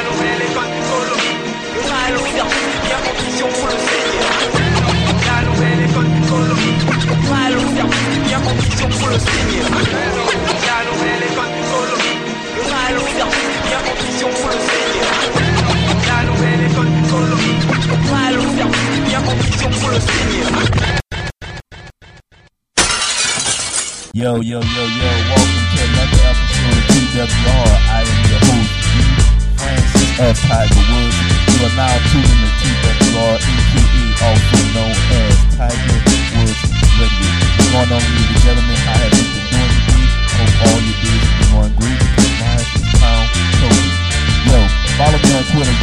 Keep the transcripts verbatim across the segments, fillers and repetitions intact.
Noël est pas du coloris. Le mal au service du bien, ambition pour le Seigneur. La Noël est pas du coloris. Le mal au service du bien, ambition pour le Seigneur. La Noël est pas du coloris. Le mal au service du bien, ambition pour le Seigneur. La Noël est pas du coloris. Le mal au service du bien, ambition pour le Seigneur. Yo, yo, yo, yo, welcome to another episode of T W R. I am your host, Francis of Tiger Woods. You are now tuning to T W R, a k a also known as Tiger Woods Radio. What's going on, ladies and gentlemen? How have you been doing today? Hope all your days have been going great because mine is Pound Toby. Yo, follow me on Twitter,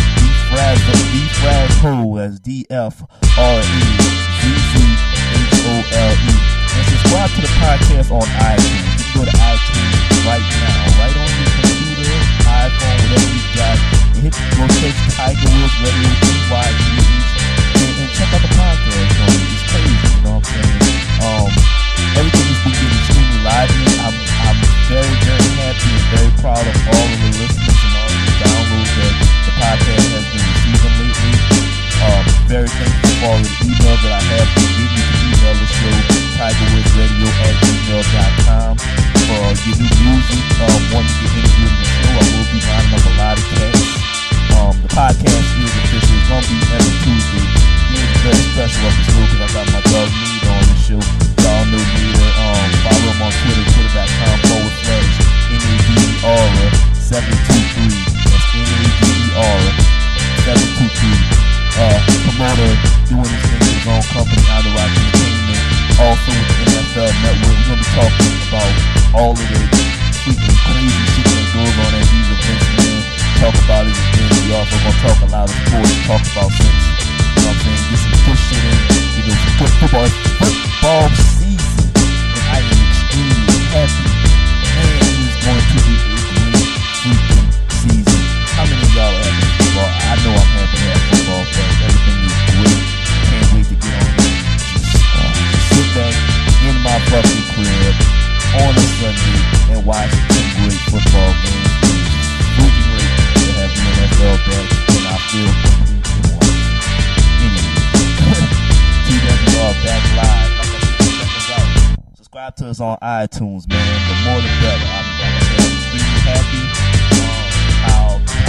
DFrazHole, that's D F R E Z Z H O L E. And subscribe to the podcast on iTunes. You can go to iTunes right now, right on your computer, iPhone, whatever you got, and hit go search Tiger Woods Radio, T Y G H, and, and check out the podcast on it. It's crazy, you know what I'm saying? Um, everything has been getting extremely lively. I'm, I'm very, very happy and very proud of all of the listeners and all of the downloads that the podcast has been receiving lately. Um, very thankful for all of the emails that I have been getting. You can email the show, tigerwoodsradio at gmail dot com. For uh, your new music, um, wanting to get interviewed in the show, I will be lining up a lot of cats. Um, the podcast is official. It's going to be every Tuesday. It's very special episode because I got my dog Nita on the show. Y'all know Nita. Um, follow him on Twitter, twitter.com forward slash N A D E R seven two three. That's N A D E R seven two three. Uh, promoter, doing his thing with his own company, Outer Rock Entertainment. Also with the N F L Network. We're going to be talking about all of the freaking crazy shit that goes on at these events, man. Talk about it again. We also going to talk a lot of sports, talk about things. You know what I'm saying? Get some push shit in. You know, foot, football, football season. And I am extremely happy. And it is going to be a great freaking season. How many of y'all are having football? I know I'm happy to have football, but everything is great. Can't wait to get on it. Just, uh, just sit back in my fucking crib on a Sunday and watch some great football games. It's freaking great to have the N F L back, and I feel completely warm. Anyway, T W R back live. Like I said, check us out. Subscribe to us on iTunes, man. The more the better. I'm, like I said, I'm extremely happy. Um, how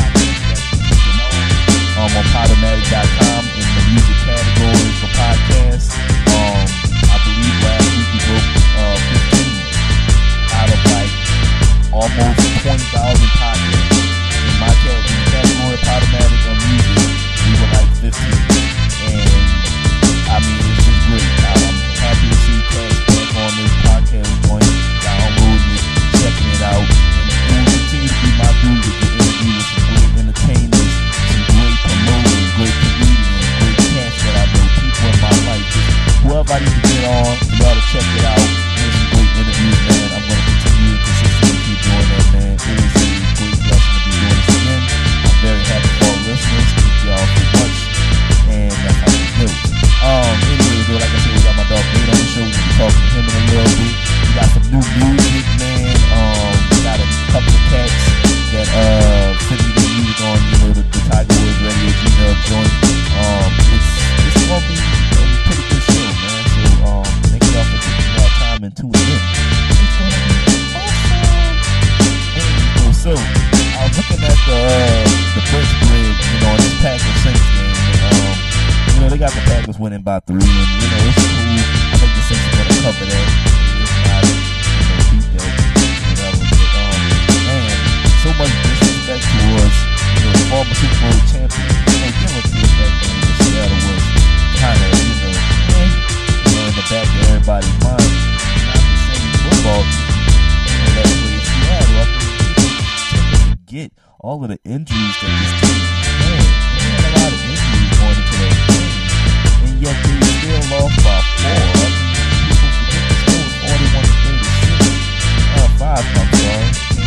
Um, on Podomatic dot com in the music category for podcasts. Um, I believe last week we broke uh, fifteen out of like almost twenty thousand podcasts. In my cat- in the category of Podomatic on music, we were like fifteen. And I mean, it's just great. I'm happy to see Cash back on this podcast, going downloading it, checking it out. And it will continue to be my duty to interview with some great entertainers, great promoters, great comedians, great cats that I know, people in my life. Just whoever I need to get on, for y'all to check it out. There's some great interviews, man. I'm going to continue to consistently keep doing that, man. It is a great blessing to be doing this again. I'm very happy for all listeners. Thank y'all so much. And that's how we do. Um, anyway, though, like I said, we got my dog Nate on the show. We're going to be talking to him in a little bit. We got some new music, man. Um, we got a couple of cats that uh sent me the music on, you know, the, the Tiger Woods Radio Gmail joint. Um, it's it's gonna be a pretty good show, man. So um, thank y'all for taking y'all time and tuning in. It's gonna be awesome. Anyway, so I was looking at the uh, the first grid, you know, on this Packers Saints game. And, um, you know, they got the Packers winning by three, and you know, it's cool. I think the Saints are gonna cover that. It's not, you know, beat that, whatever. But um, man, so much disrespect towards, you know, the former Super Bowl champion. You know, give a kid that game in Seattle was kind of, you know, eh, you know, in the back of everybody's mind. Not the same football, you know, that played Seattle. I think people tend to forget all of the injuries that this team had. They had a lot of injuries going into that game, and yet they still lost by four. I mean, people forget the score was forty-one to thirty-six. Uh, five, I'm sorry.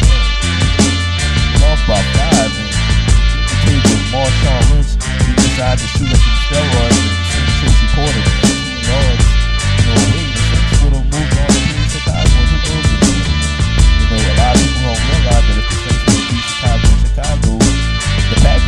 Lost by five, and the team with Marshawn Lynch, he decided to shoot up some steroids and send Tracy Porter fifteen yards, you know, away. The Saints would have moved on to Chicago. Who knows what they would have. You know, a lot of people don't realize that if the Saints would have beat Chicago in Chicago, the Packers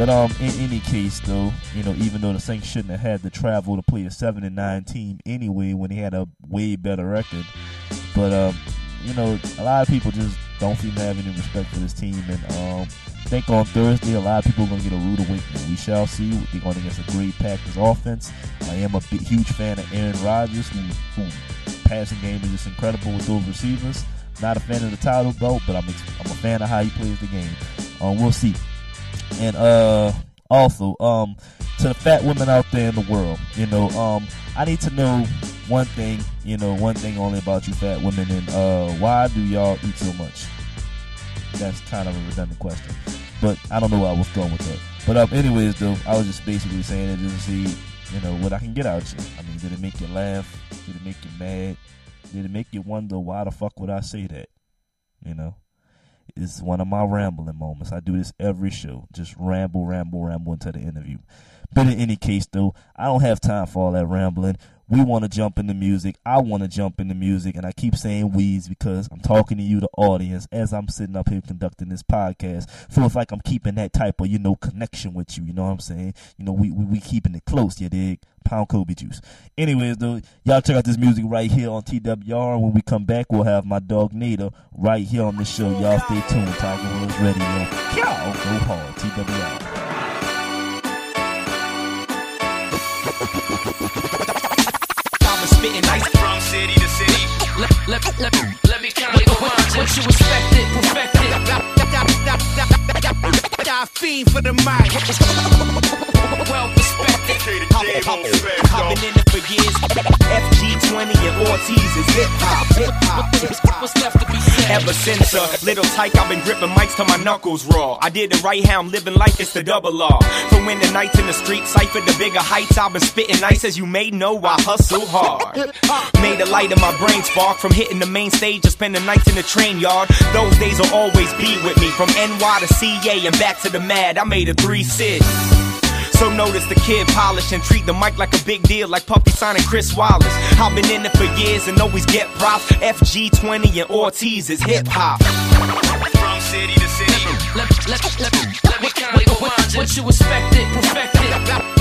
But um, in any case, though, you know, even though the Saints shouldn't have had to travel to play a seven and nine team anyway when they had a way better record, but um, you know, a lot of people just don't seem to have any respect for this team, and um, I think on Thursday a lot of people are going to get a rude awakening. We shall see. They're going against a great Packers offense. I am a big, huge fan of Aaron Rodgers, who, who passing game is just incredible with those receivers. Not a fan of the title belt, but I'm I'm a fan of how he plays the game. Um, we'll see. And uh, also, um, to the fat women out there in the world, you know, um, I need to know one thing, you know, one thing only about you fat women, and uh, why do y'all eat so much? That's kind of a redundant question, but I don't know where I was going with that. But um, anyways, though, I was just basically saying it just to see, you know, what I can get out of you. I mean, did it make you laugh? Did it make you mad? Did it make you wonder why the fuck would I say that? You know, it's one of my rambling moments. I do this every show, just ramble, ramble, ramble into the interview. But in any case, though, I don't have time for all that rambling. We want to jump into music. I want to jump into music, and I keep saying we's because I'm talking to you, the audience, as I'm sitting up here conducting this podcast. So it's like I'm keeping that type of, you know, connection with you. You know what I'm saying? You know, we we, we keeping it close, you dig? Pound Kobe juice. Anyways, though, y'all check out this music right here on T W R. And when we come back, we'll have my dog Nada right here on the show. Y'all stay tuned. Tiger Woods Radio. Y'all go hard. T W R. Spitting ice from city to city. Let, let, let, let me count your lines. What you expected, perfected. I fiend for the mic. Well respected. I've been in it for years. F G twenty and Ortiz is hip hop. Hip hop. What's left to be said? Ever since a little tyke, I've been gripping mics till my knuckles raw. I did the right how I'm living life, it's the double law. For when the nights in the street cipher the bigger heights, I've been spitting nice as you may know. I hustle hard. Made the light of my brain spark from hitting the main stage to spending nights in the train yard. Those days will always be with me. From N Y to C A and back to the Mad, I made a three six. So notice the kid polish and treat the mic like a big deal, like Puffy signing Chris Wallace. I've been in it for years and always get props. F G twenty and Ortiz is hip hop. From city to city. Let, let, let, let me count your lines. What you expected, perfected.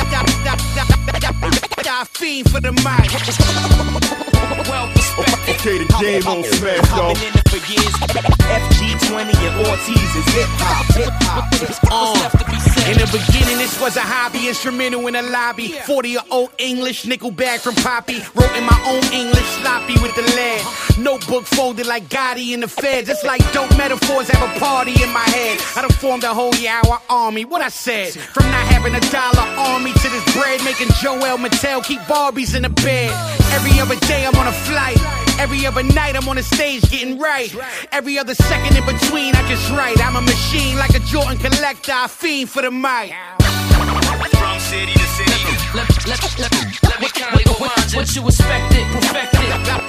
I fiend for the mic. Well respected. Okay, the game on smash, y'all. I've been in it for years. F G twenty and Ortiz is hip hop. Hip hop. What's left to be said? In the beginning, this was a hobby, instrumental in a lobby. forty-year-old English, nickel bag from Poppy. Wrote in my own English, sloppy with the lead. Notebook folded like Gotti in the feds. It's like dope metaphors have a party in my head. I done formed a whole Yawa army. What I said? From not having a dollar army to this bread, making Joel Mattel keep Barbies in the bed. Every other day I'm on a flight. Every other night I'm on the stage getting right. Every other second in between I just write. I'm a machine like a Jordan collector. I fiend for the mic. From city to city. Let, let, let, let me count your lines. What you expected, perfected.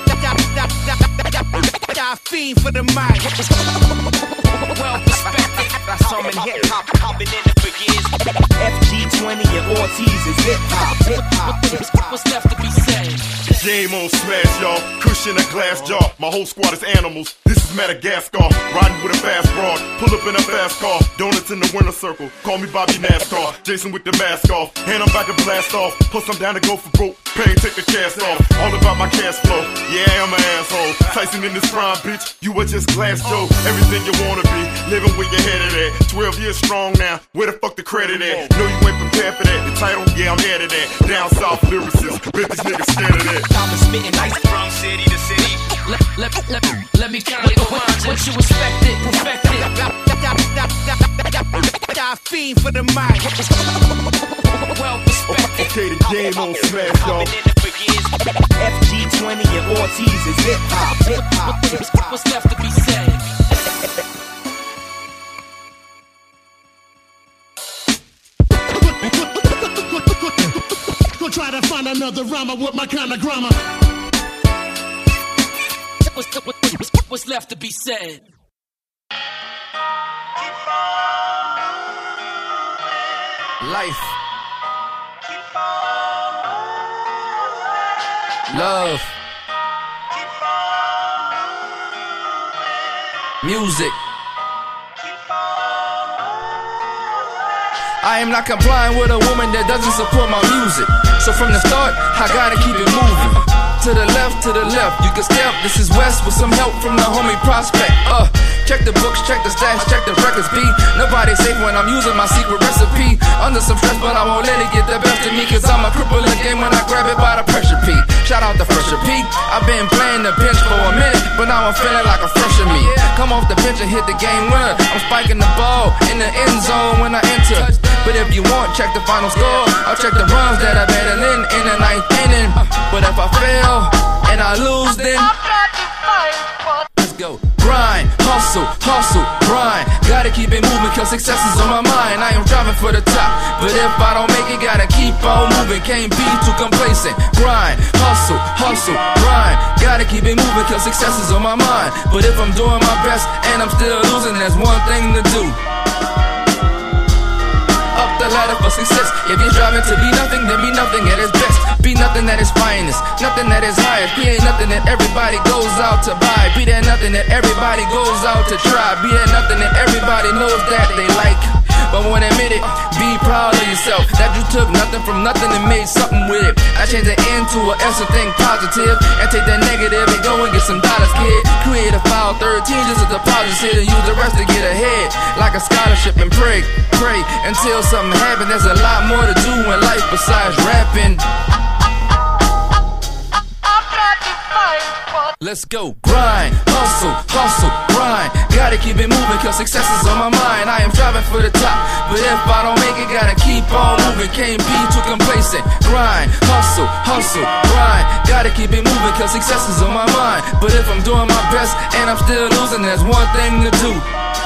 I fiend for the mic. Well respected. That's some in hip hop. I've been in it for years. F G twenty and Ortiz is hip hop. Hip hop. What's left to be said? Game on smash, y'all. Cushion a glass jar. My whole squad is animals. This is Madagascar. Riding with a fast broad. Pull up in a fast car. Donuts in the winner circle. Call me Bobby NASCAR. Jason with the mask off. And I'm about to blast off. Plus I'm down to go for broke. Pain, take the cast off. All about my cash flow. Yeah, I'm an asshole. Tyson in this prime, bitch. You were just Glass Joe. Everything you wanna be. Living where your head at. twelve years strong now. Where the fuck the credit at? Know you ain't prepared for that. The title, yeah, I'm headed at. Down south lyricist. Bet these niggas scared of that. I've been spitting ice from city to city. Let, let, let, let me count your lines. What you expected, perfected. I fiend for the mic. Well respected. Okay, the game on smash, y'all. I've been in it for years. F G twenty and Ortiz is hip hop. Hip hop. What's left to be said? Go try to find another rhymer with my kind of grammar. What's, what's, what's left to be said? Life. Love. Music. I am not complying with a woman that doesn't support my music. So from the start, I gotta keep it moving. To the left, to the left, you can step. This is West with some help from the homie Prospect. Uh, check the books, check the stats, check the records. B. Nobody's safe when I'm using my secret recipe. Under some stress, but I won't let it get the best of me. Cause I'm a cripple again when I grab it by the pressure peak. Shout out to Fresher Peak. I've been playing the bench for a minute, but now I'm feeling like a fresher me. Come off the bench and hit the game winner. I'm spiking the ball in the end zone when I enter. But if you want, check the final score. I'll check the runs that I batted in in the ninth inning. But if I fail and I lose, then let's go. Grind, hustle, hustle, grind. Gotta keep it moving cause success is on my mind. I am driving for the top, but if I don't make it, gotta keep on moving. Can't be too complacent. Grind, hustle, hustle, grind. Gotta keep it moving cause success is on my mind. But if I'm doing my best and I'm still losing, there's one thing to do. Up the ladder for success. If you're striving to be nothing, then be nothing at its best. Be nothing that is finest, nothing that is highest. Be ain't nothing that everybody goes out to buy. Be that nothing that everybody goes out to try. Be that nothing that everybody knows that they like, but won't admit it. Be proud of yourself that you took nothing from nothing and made something with it. I change the N to a S and think positive, and take that negative and go and get some dollars, kid. Create a file thirteen just a deposit and use the rest to get ahead. Like a scholarship and pray, pray until something happens. There's a lot more to do in life besides rapping. Let's go. Grind, hustle, hustle, grind. Gotta keep it moving cause success is on my mind. I am striving for the top, but if I don't make it, gotta keep on moving. Can't be too complacent. Grind, hustle, hustle, grind. Gotta keep it moving cause success is on my mind. But if I'm doing my best and I'm still losing, there's one thing to do.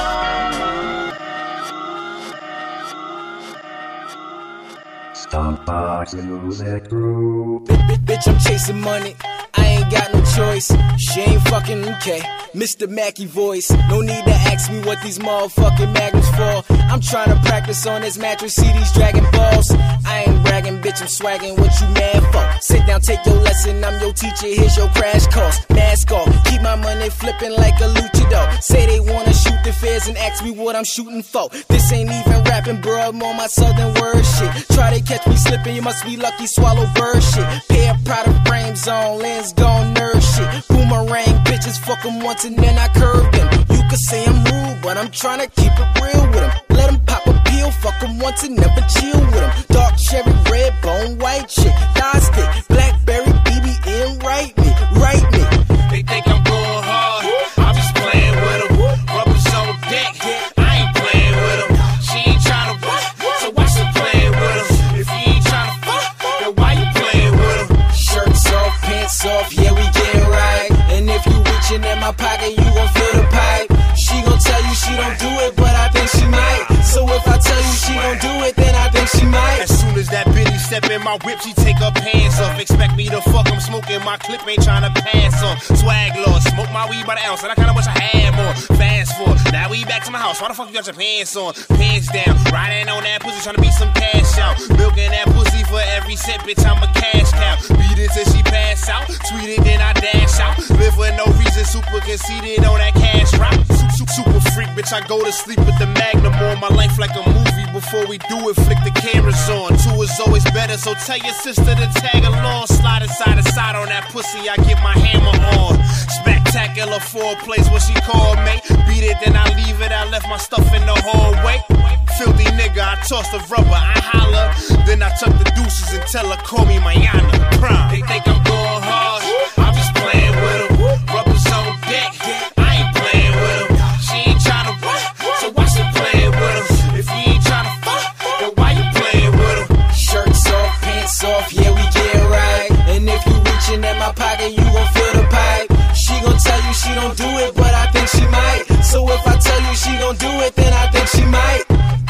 Stompbox Music Group. Bitch, I'm chasing money. I ain't got no choice. She ain't fucking okay. Mister Mackey voice. No need to ask me what these motherfucking magnums for. I'm trying to practice on this mattress, see these Dragon Balls. I ain't bragging, bitch, I'm swagging. What you mad for? Sit down, take your lesson. I'm your teacher, here's your crash course. Mask off, keep my money flipping like a luchador. Say they wanna shoot the feds and ask me what I'm shooting for. This ain't even rapping, bruh, I'm on my southern word shit. Try to catch me slipping, you must be lucky, swallow bird shit. Pair of Prada frames on, lens gone, nerd shit. Boomerang bitches, fuck them once and then I curve them. You could say I'm rude, but I'm trying to keep it real with them. Let them pop a pill, fuck them once and never chill with them. Dark cherry, red bone, white shit. Thigh stick, blackberry, B B M, write me, write me. They think I'm going hard, I'm just playing with them. Rubbers on deck, I ain't playing with them. She ain't trying to fuck, so why she playing with them? If you ain't trying to fuck, then why you playing with them? Shirts off, pants off, yeah we get right. And if you reaching in my pocket, you gon' feel the pipe. She gon' tell you she don't do it, but I think she might. So if I tell you she don't do it, then I think she might. As soon as that bitty step in my whip, she take her pants off. Expect me to fuck, I'm smoking my clip, ain't tryna pass on. Swag law, smoke my weed by the ounce, and I kinda wish I had more. Fast forward, now we back to my house. Why the fuck you got your pants on? Pants down, riding on that pussy, tryna beat some cash out. Milking that pussy for every cent, bitch, I'm a cash cow. Beat it till she pass out, tweet it, then I dash out. Live for no reason, super conceited on that cash route. Super freak, bitch, I go to sleep with the Magnum on. My life like a movie, before we do it, flick the cameras on. Two is always better, so tell your sister to tag along. Slide side to side on that pussy, I get my hammer on. Spectacular foreplays, what she called me. Beat it, then I leave it, I left my stuff in the hallway. Filthy nigga, I toss the rubber, I holler. Then I tuck the deuces and tell her, call me Mayana. Prime. They think I'm going hard, I'm just playing with them. Rubbers on deck, I ain't playing with them. She ain't tryna fuck, so why she playing with them? If you ain't tryna fuck, then why you playing with them? Shirts off, pants off, yeah we get right. And if you reaching in my pocket, you gon' feel the pipe. She gon' tell you she don't do it, but I think she might. So if I tell you she gon' do it, then I think she might.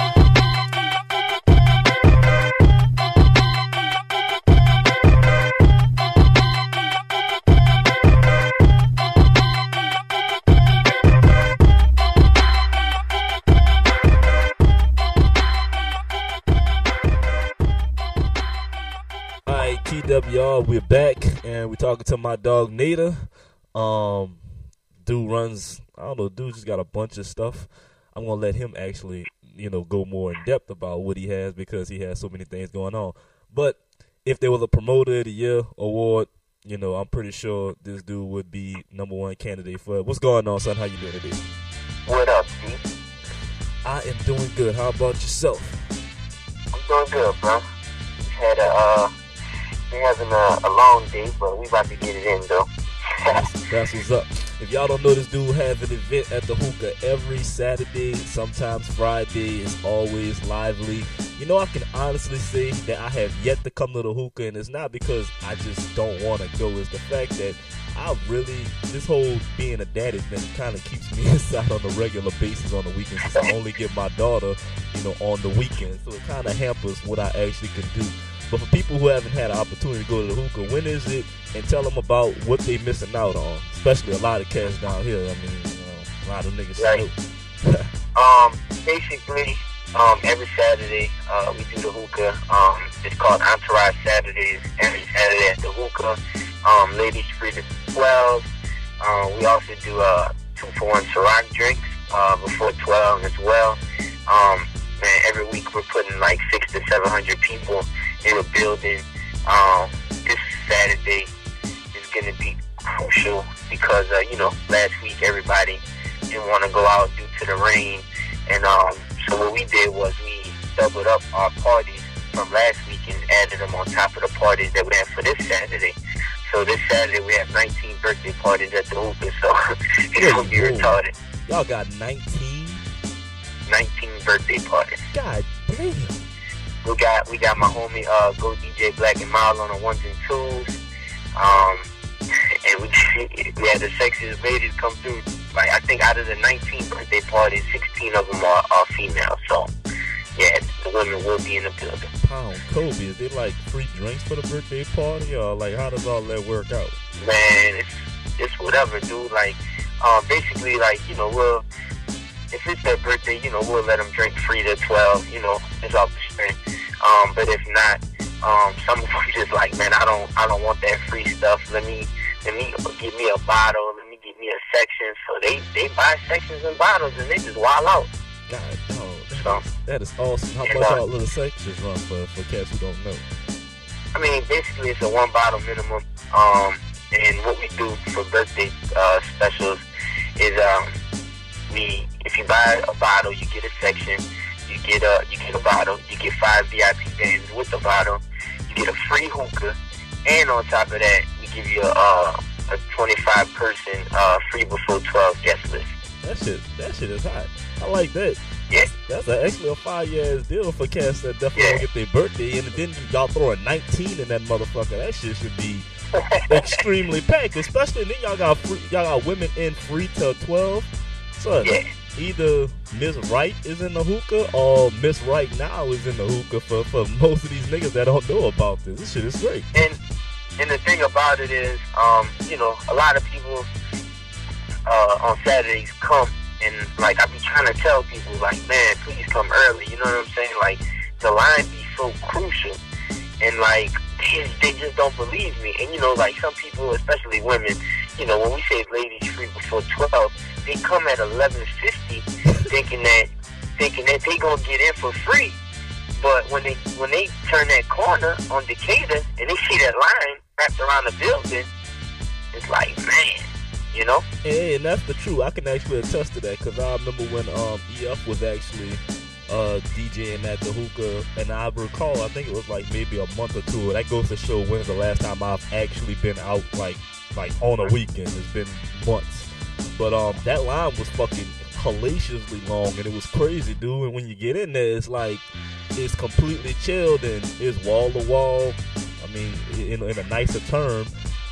T W R, we're back and we're talking to my dog Nada. Um, dude runs, I don't know, dude just got a bunch of stuff. I'm gonna let him actually you know, go more in depth about what he has because he has so many things going on. But if there was a Promoter of the Year award, you know, I'm pretty sure this dude would be number one candidate for it. What's going on, son? How you doing today? What up, Steve? I am doing good. How about yourself? I'm doing good, bro. Had a, uh, we having a, a long day, but we about to get it in, though. that's, that's what's up. If y'all don't know, this dude have an event at the Hookah every Saturday, sometimes Friday. It's always lively. You know, I can honestly say that I have yet to come to the Hookah, and it's not because I just don't want to go. It's the fact that I really, this whole being a daddy thing kind of keeps me inside on a regular basis on the weekends, since I only get my daughter, you know, on the weekends. So it kind of hampers what I actually can do. But for people who haven't had an opportunity to go to the Hookah, when is it? And tell them about what they missing out on, especially a lot of cats down here. I mean, you know, a lot of niggas. Right. um, basically, um, every Saturday uh, we do the Hookah. Um, it's called Entourage Saturdays. Every Saturday at the Hookah. Um, ladies free to twelve. Uh, we also do uh, two for one Ciroc drinks uh, before twelve as well. Um, man, every week we're putting like six to seven hundred people in a building. Um, this Saturday is going to be crucial because, uh, you know, last week everybody didn't want to go out due to the rain. And um, so what we did was we doubled up our parties from last week and added them on top of the parties that we have for this Saturday. So this Saturday we have nineteen birthday parties at the Hookah, so it's going to be retarded. Y'all got nineteen? nineteen birthday parties. God damn. We got we got my homie uh, Go D J Black and Mild on the ones and twos. Um, and we we had the sexiest ladies come through. Like, I think out of the nineteen birthday parties, sixteen of them are, are female. So, yeah, the women will be in the building. Pound Kobe, is it like free drinks for the birthday party, or like how does all that work out? Man, it's it's whatever, dude. Like, um, basically, like, you know, we'll if it's their birthday, you know, we'll let them drink free to twelve. You know, it's off the strength. Um, but if not, um, some of them just like, man, I don't, I don't want that free stuff. Let me, let me give me a bottle. Let me give me a section. So they, they buy sections and bottles, and they just wild out. God, oh, that, so, is, that is awesome. How and, much uh, all little sections run for for cats who don't know? I mean, basically, it's a one bottle minimum. Um, and what we do for birthday uh, specials is, um, we, if you buy a bottle, you get a section. You get a you get a bottle. You get five V I P bands with the bottle. You get a free hookah, and on top of that, we give you a uh, a twenty-five person uh, free before twelve guest list. That shit, that shit is hot. I like that. Yeah, that's, that's actually a five year ass deal for cats that definitely yeah. don't get their birthday, and then y'all throw a nineteen in that motherfucker. That shit should be extremely packed. Especially then y'all got free, y'all got women in free till twelve. So yeah. Either Miss Right is in the hookah or Miss Right Now is in the hookah for, for most of these niggas that don't know about this. This shit is great. And and the thing about it is, um, you know, a lot of people uh, on Saturdays come and, like, I be trying to tell people, like, man, please come early. You know what I'm saying? Like, the line be so crucial. And, like, they, they just don't believe me. And, you know, like, some people, especially women, you know, when we say ladies free before twelve, they come at eleven fifty thinking that thinking that they gonna get in for free. But when they when they turn that corner on Decatur and they see that line wrapped around the building, it's like, man, you know? Hey, and that's the truth. I can actually attest to that because I remember when um, E F was actually uh, DJing at the hookah, and I recall, I think it was like maybe a month or two. That goes to show when's the last time I've actually been out like like on a weekend. It's been months. But um, that line was fucking hellaciously long, and it was crazy, dude. And when you get in there, it's like it's completely chilled and it's wall to wall. I mean, in, in a nicer term,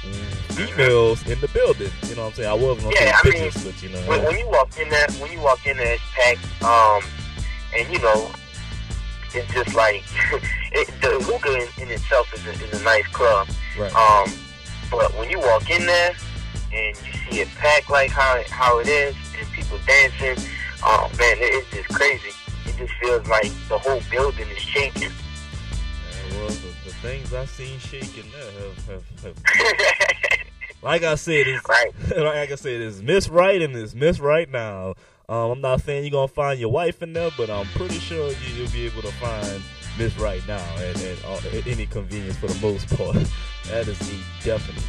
females in the building. You know what I'm saying? I wasn't gonna yeah, say I bitches, mean, but you know, when, when you walk in there, when you walk in there, it's packed. Um, and you know, it's just like it, the hookah in, in itself is a, is a nice club. Right. Um, but when you walk in there and you see it packed like how how it is, and people dancing, oh man, it, it's just crazy. It just feels like the whole building is shaking. Yeah, well, the, the things I've seen shaking there have, have, have like I said, it's, right. like I said, it's Miss Right and it's Miss Right Now. Um, I'm not saying you're gonna find your wife in there, but I'm pretty sure you, you'll be able to find Miss Right now at, at, uh, at any convenience for the most part. That is a definite.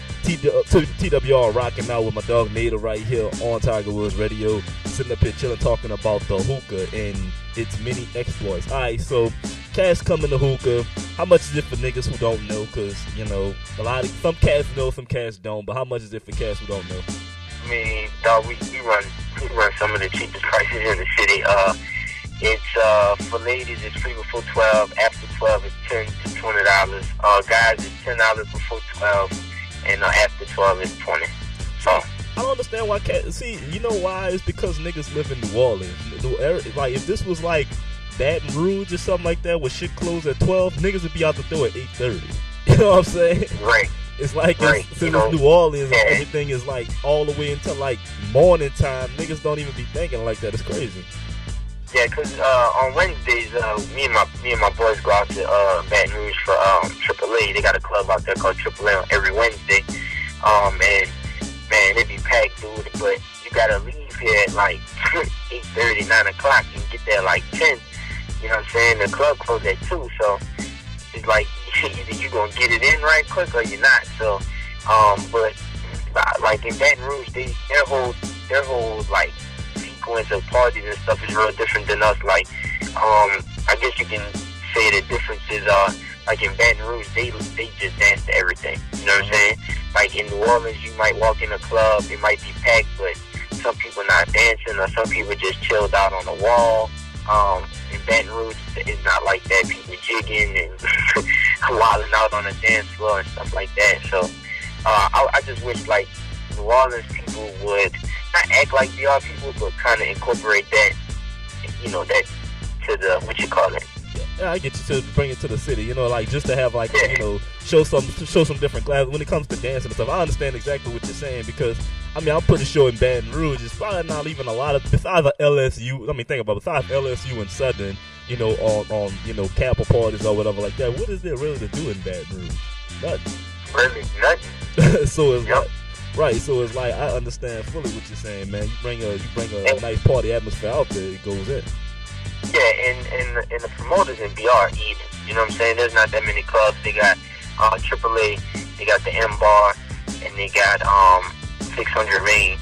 T W R rocking out with my dog Nader right here on Tiger Woods Radio, sitting up here chilling, talking about the hookah and its many exploits. Alright, so cats come in the hookah. How much is it for niggas who don't know? Because, you know, a lot of some cats know, some cats don't, but how much is it for cats who don't know? I mean, dog, we, we run we run some of the cheapest prices in the city. Uh, it's uh for ladies, it's free before twelve. After twelve, it's ten to twenty dollars. Uh, guys, it's ten dollars before twelve. And uh, after twelve is twenty. So I don't understand why cats. See, you know why? It's because niggas live in New Orleans. Like if this was like Baton Rouge or something like that, where shit closed at twelve, niggas would be out the door at eight thirty. You know what I'm saying? Right. It's like right. it's, since you know, it's New Orleans, yeah. and everything is like all the way until like morning time. Niggas don't even be thinking like that. It's crazy. Yeah, cause uh, on Wednesdays, uh, me and my me and my boys go out to uh, Baton Rouge for um, triple A. They got a club out there called triple A on every Wednesday. Um, and man, it be packed, dude. But you gotta leave here at like eight thirty, nine o'clock, and get there like ten. You know what I'm saying? The club closed at two, so it's like either you gonna get it in right quick or you're not. So, um, but like in Baton Rouge, they their whole their whole like sequence of parties and stuff is real different than us. Like, um, I guess you can say the differences are like in Baton Rouge, they they just dance to everything. You know what I'm saying? Like in New Orleans, you might walk in a club, it might be packed, but some people not dancing, or some people just chilled out on the wall. Um, in Baton Rouge, it's not like that. People jigging and wilding out on the dance floor and stuff like that. So uh, I, I just wish like New Orleans people would not act like they are people, but kind of incorporate that, you know, that to the, what you call it. Yeah, I get you to bring it to the city, you know, like just to have like, yeah. you know, show some show some different classes when it comes to dancing and stuff. I understand exactly what you're saying because, I mean, I'm pretty sure in Baton Rouge, it's probably not even a lot of, besides L S U, I mean, think about it, besides L S U and Southern, you know, on, on you know, Kappa parties or whatever like that, what is there really to do in Baton Rouge? Nothing. Really, nothing. So it's yep. like, right, so it's like, I understand fully what you're saying, man. You bring a, you bring a, a nice party atmosphere out there, it goes in. Yeah, and, and, and the promoters in B R even. You know what I'm saying? There's not that many clubs. They got uh, triple A, they got the M-Bar, and they got um, six hundred Main.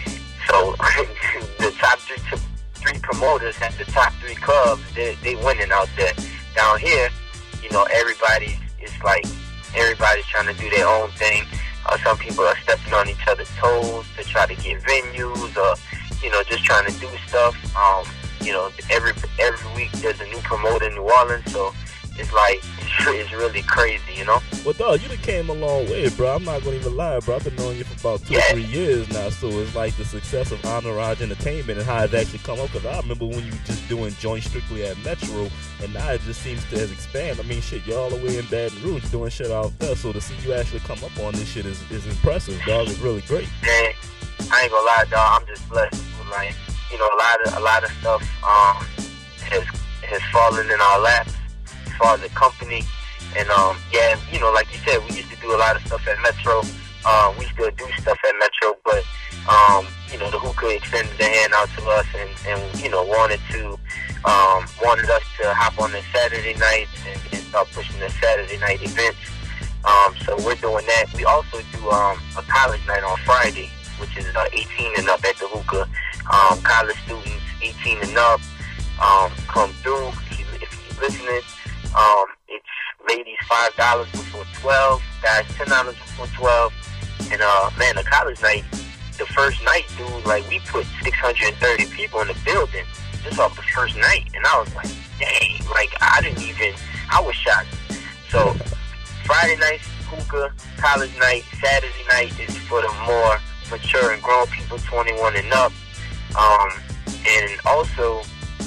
So the top three, three promoters have the top three clubs. They they winning out there. Down here, you know, everybody is like, everybody's trying to do their own thing. Uh, some people are stepping on each other's toes to try to get venues or, you know, just trying to do stuff. Um, You know, every every week there's a new promoter in New Orleans, so it's like, it's really crazy, you know? Well, dog, you done came a long way, bro. I'm not going to even lie, bro. I've been knowing you for about two yeah. or three years now, so it's like the success of Entourage Entertainment and how it's actually come up, because I remember when you were just doing joints strictly at Metro, and now it just seems to have expanded. I mean, shit, you're all the way in Baton Rouge doing shit out there, so to see you actually come up on this shit is, is impressive, dog. It's really great. Man, I ain't gonna lie, dog. I'm just blessed with, like, you know, a lot of a lot of stuff um, has has fallen in our laps as far as the company, and um, yeah, you know, like you said, we used to do a lot of stuff at Metro. Uh, we still do stuff at Metro, but um, you know, the hookah extended their hand out to us, and, and you know, wanted to um, wanted us to hop on the Saturday nights and, and start pushing the Saturday night events. Um, so we're doing that. We also do um, a college night on Friday, which is uh, eighteen and up at the hookah. Um, college students, eighteen and up, um, come through. If, you, if you're listening, um, it's ladies five dollars before twelve, guys ten dollars before twelve. And, uh, man, the college night, the first night, dude, like, we put six hundred thirty people in the building just off the first night. And I was like, dang, like, I didn't even, I was shocked. So, Friday night, hookah, college night, Saturday night is for the more mature and grown people, twenty-one and up. Um, and also,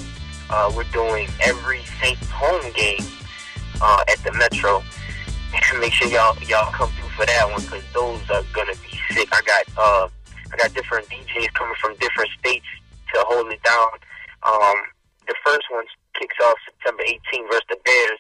uh, we're doing every Saints home game uh, at the Metro. Make sure y'all y'all come through for that one, because those are gonna be sick. I got uh, I got different D Js coming from different states to hold it down. Um, the first one kicks off September eighteenth versus the Bears.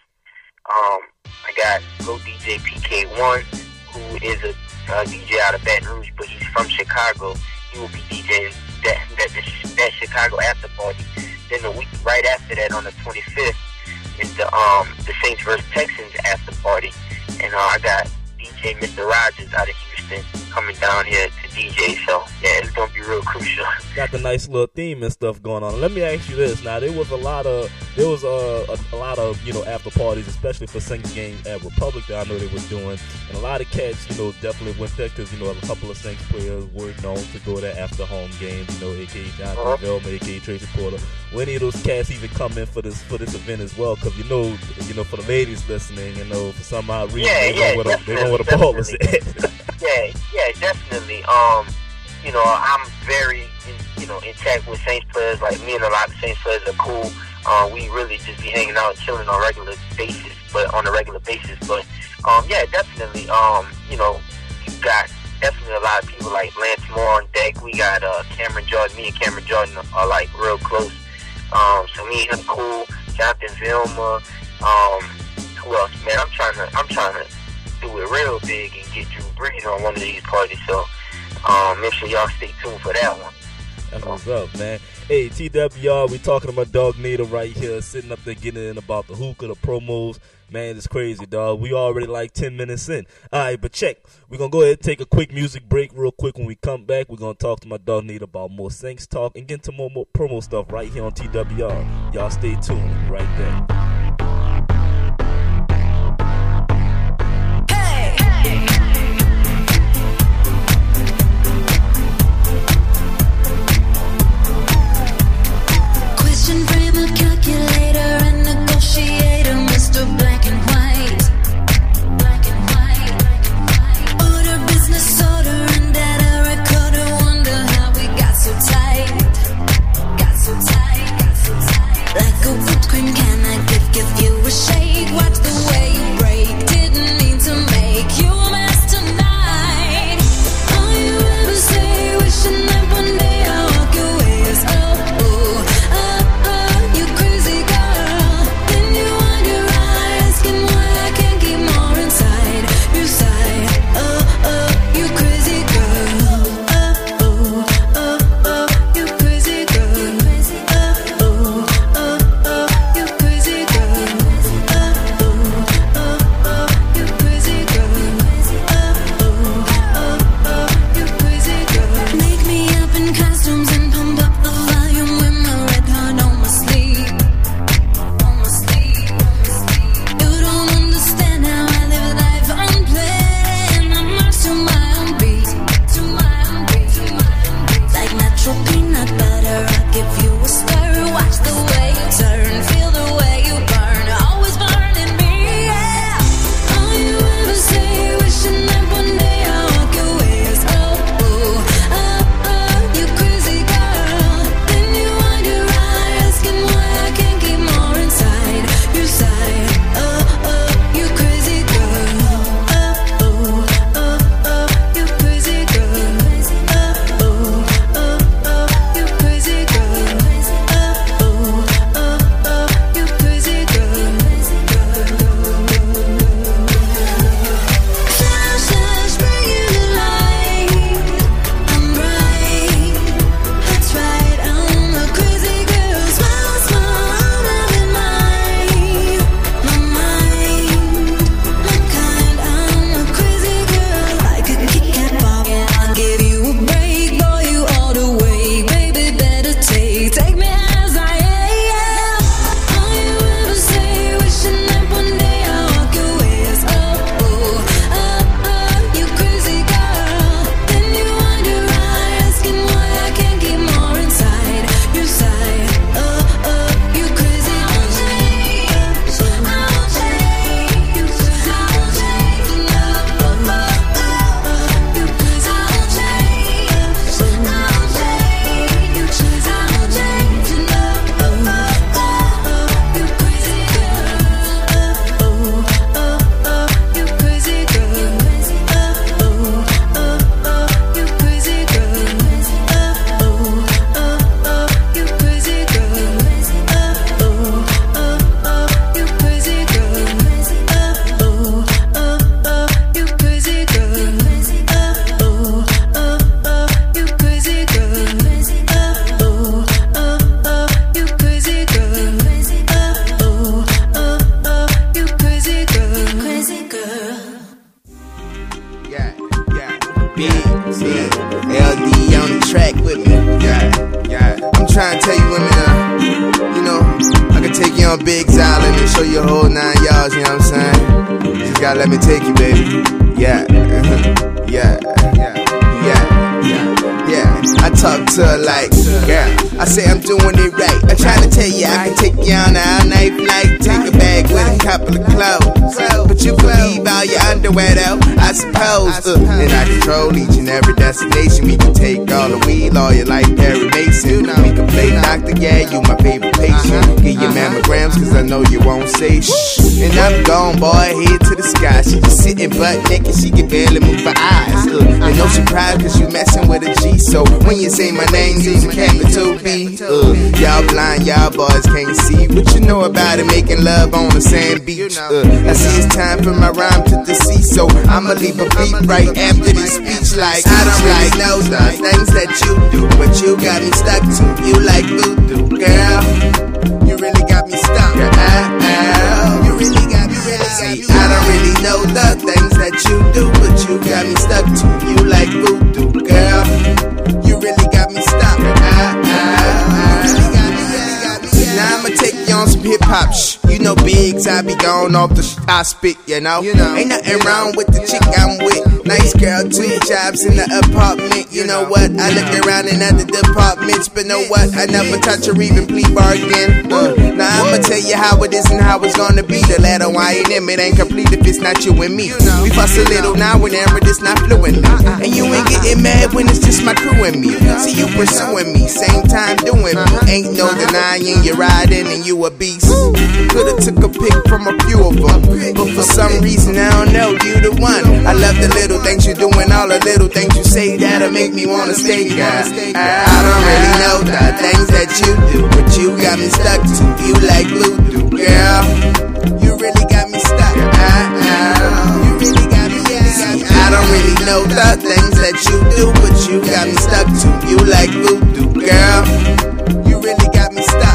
Um, I got Go D J P K one, who is a uh, D J out of Baton Rouge, but he's from Chicago. he will be DJing that that that Chicago after party. Then the week right after that, on the twenty-fifth, is the um the Saints versus Texans after party, and uh, I got D J Mister Rogers out of Houston coming down here to D J. So yeah, it's gonna be real crucial. Got the nice little theme and stuff going on. Let me ask you this: now there was a lot of there was a, a, a lot of you know after parties, especially for Saints game at Republic that I know they were doing, and a lot of cats you know definitely went there because you know a couple of Saints players were known to go there after home games. You know, A K A Jonathan uh-huh. Velma, A K A Tracy Porter. Will any of those cats even come in for this for this event as well? Because you know, you know, for the ladies listening, you know, for some odd reason, yeah, they yeah, know what a, they know what a ball is at. yeah, yeah, definitely. Um, you know, I'm very, you know, intact with Saints players. Like me and a lot of Saints players are cool. Uh, we really just be hanging out, chilling on a regular basis, but on a regular basis. But um, yeah, definitely. Um, you know, you got definitely a lot of people like Lance Moore on deck. We got uh, Cameron Jordan. Me and Cameron Jordan are like real close. Um, so me and him cool. Jonathan Vilma. Um, who else, man? I'm trying to, I'm trying to do it real big and get Drew Brees on one of these parties. So um, make sure y'all stay tuned for that one. That's what's up, man. Hey, T W R, we talking about Dog Nader right here, sitting up there getting in about the hookah, the promos. Man, it's crazy, dog. We already like ten minutes in. All right, but check. We're going to go ahead and take a quick music break real quick. When we come back, we're going to talk to my Dog Nader about more Saints talk and get into more, more promo stuff right here on T W R. Y'all stay tuned right there. Like a whipped cream, can I give on Biggs Island and show you a whole nine yards, you know what I'm saying? You just gotta let me take you, baby. Yeah, uh-huh. yeah, yeah, yeah, yeah, yeah. I talk to her like, girl, I say I'm doing it right. I try to tell you I can take you on an all-night flight, take a bag with a couple of clothes, but you can leave all your underwear though, I suppose. Uh, and I control each and every destination. We can take all the weed, all your like Perry Mason. We can play doctor, yeah, you my favorite patient. Get your mammograms, cause I know you won't say shh. And I'm gone, boy, head to the sky. She just sitting butt naked, she can barely move her eyes. Uh, and no surprise, cause you messing with a G. So when you say my name, use a capital B. Uh, y'all blind, y'all boys can't see. What you know about it, making love on the sand beach. Uh, I see it's time for my rhyme to decease, so I'ma leave a beat right after this speech. Like, I don't really know the things that you do, but you got me stuck to you like voodoo. Girl, you really got me stuck. Girl, you really got me really See, I don't really know the things that you do, but you got me stuck to you like voodoo. Girl, you really got me stuck. Now I'ma take you on some hip hop shh. You know Biggs, I be gone off the sh I spit, you know. you know Ain't nothing wrong with the chick I'm with. Nice girl, two jobs in the apartment. You know what? I look around in other departments, but know what? I never touch or even plea bargain. Uh, now I'ma tell you how it is and how it's gonna be. The letter Y and M, it ain't complete if it's not you and me. We fuss a little now and then, but it's not fluently. And you ain't getting mad when it's just my crew and me. See you pursuing me, same time doing me. Ain't no denying you're riding and you a beast. Could've took a pic from a few of them, but for some reason I don't know, you the one. I love the little things you do and all the little things you say that'll make me wanna stay, girl. I don't really know the things that you do, but you got me stuck to you like voodoo, girl. You really got me stuck. You really got me stuck. I don't really know the things that you do, but you got me stuck to you like voodoo, girl. You really got me stuck.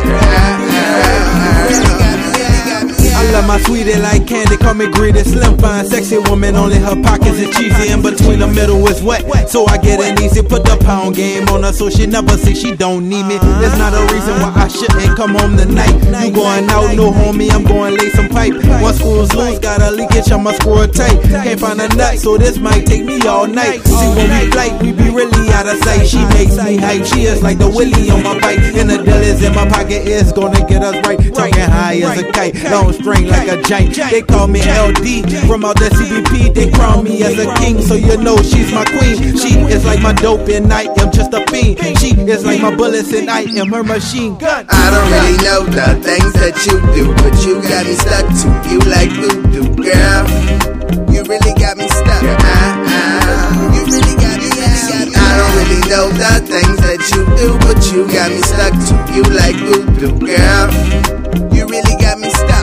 I love my sweetie like candy, call me greedy, slim fine, sexy woman, only her pockets are cheesy, in between the middle is wet, so I get it easy, put the pound game on her so she never say she don't need me. There's not a reason why I shouldn't come home tonight. You going out, no homie, I'm going lay some pipe. One screw's loose, got a leakage, I'ma screw it tight. Can't find a nut, so this might take me all night. See when we flight, we be really out of sight. She makes me hype, she is like the willy on my bike, and the deal in my pocket is gonna get us right. Talking high as a kite, long string like a giant. They call me L D from out the C B P. They crown me as a king, so you know she's my queen. She is like my dope and I am just a fiend. She is like my bullets and I am her machine gun. I don't really know the things that you do, but you got me stuck to you like voodoo, girl. You really got me stuck. You really got me stuck. I don't really know the things that you do, but you got me stuck to you like voodoo, girl. You really got me stuck.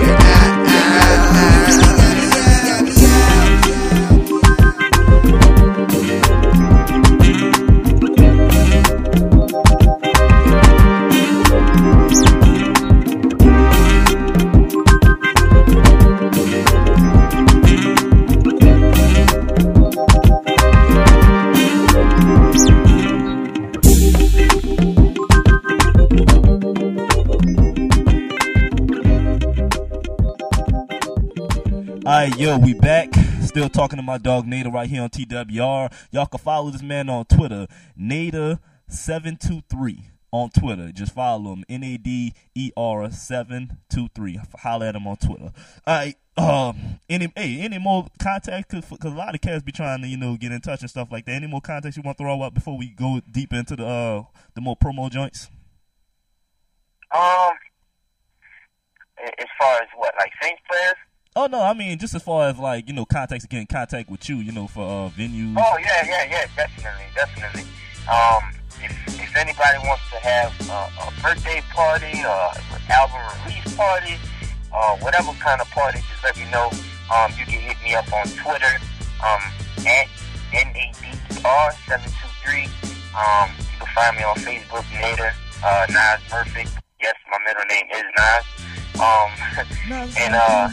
Alright, yo, we back. Still talking to my dog Nader right here on T W R. Y'all can follow this man on Twitter, Nader seven two three on Twitter. Just follow him, N A D E R seven two three. Holler at him on Twitter. Alright, um, any hey, any more contact? Cause, cause a lot of cats be trying to, you know, get in touch and stuff like that. Any more contacts you want to throw out before we go deep into the uh the more promo joints? Um, as far as what, like Saints players? Oh no, I mean just as far as like, you know, contacts to get in contact with you, you know, for uh, venues. Oh yeah, yeah, yeah, definitely, definitely. Um, if if anybody wants to have uh, a birthday party or an album release party or whatever kind of party, just let me know. Um, you can hit me up on Twitter, um, at N A D E R seven two three. Um, you can find me on Facebook, Nader, uh, Nas Perfect. Yes, my middle name is Nas. Um, and uh.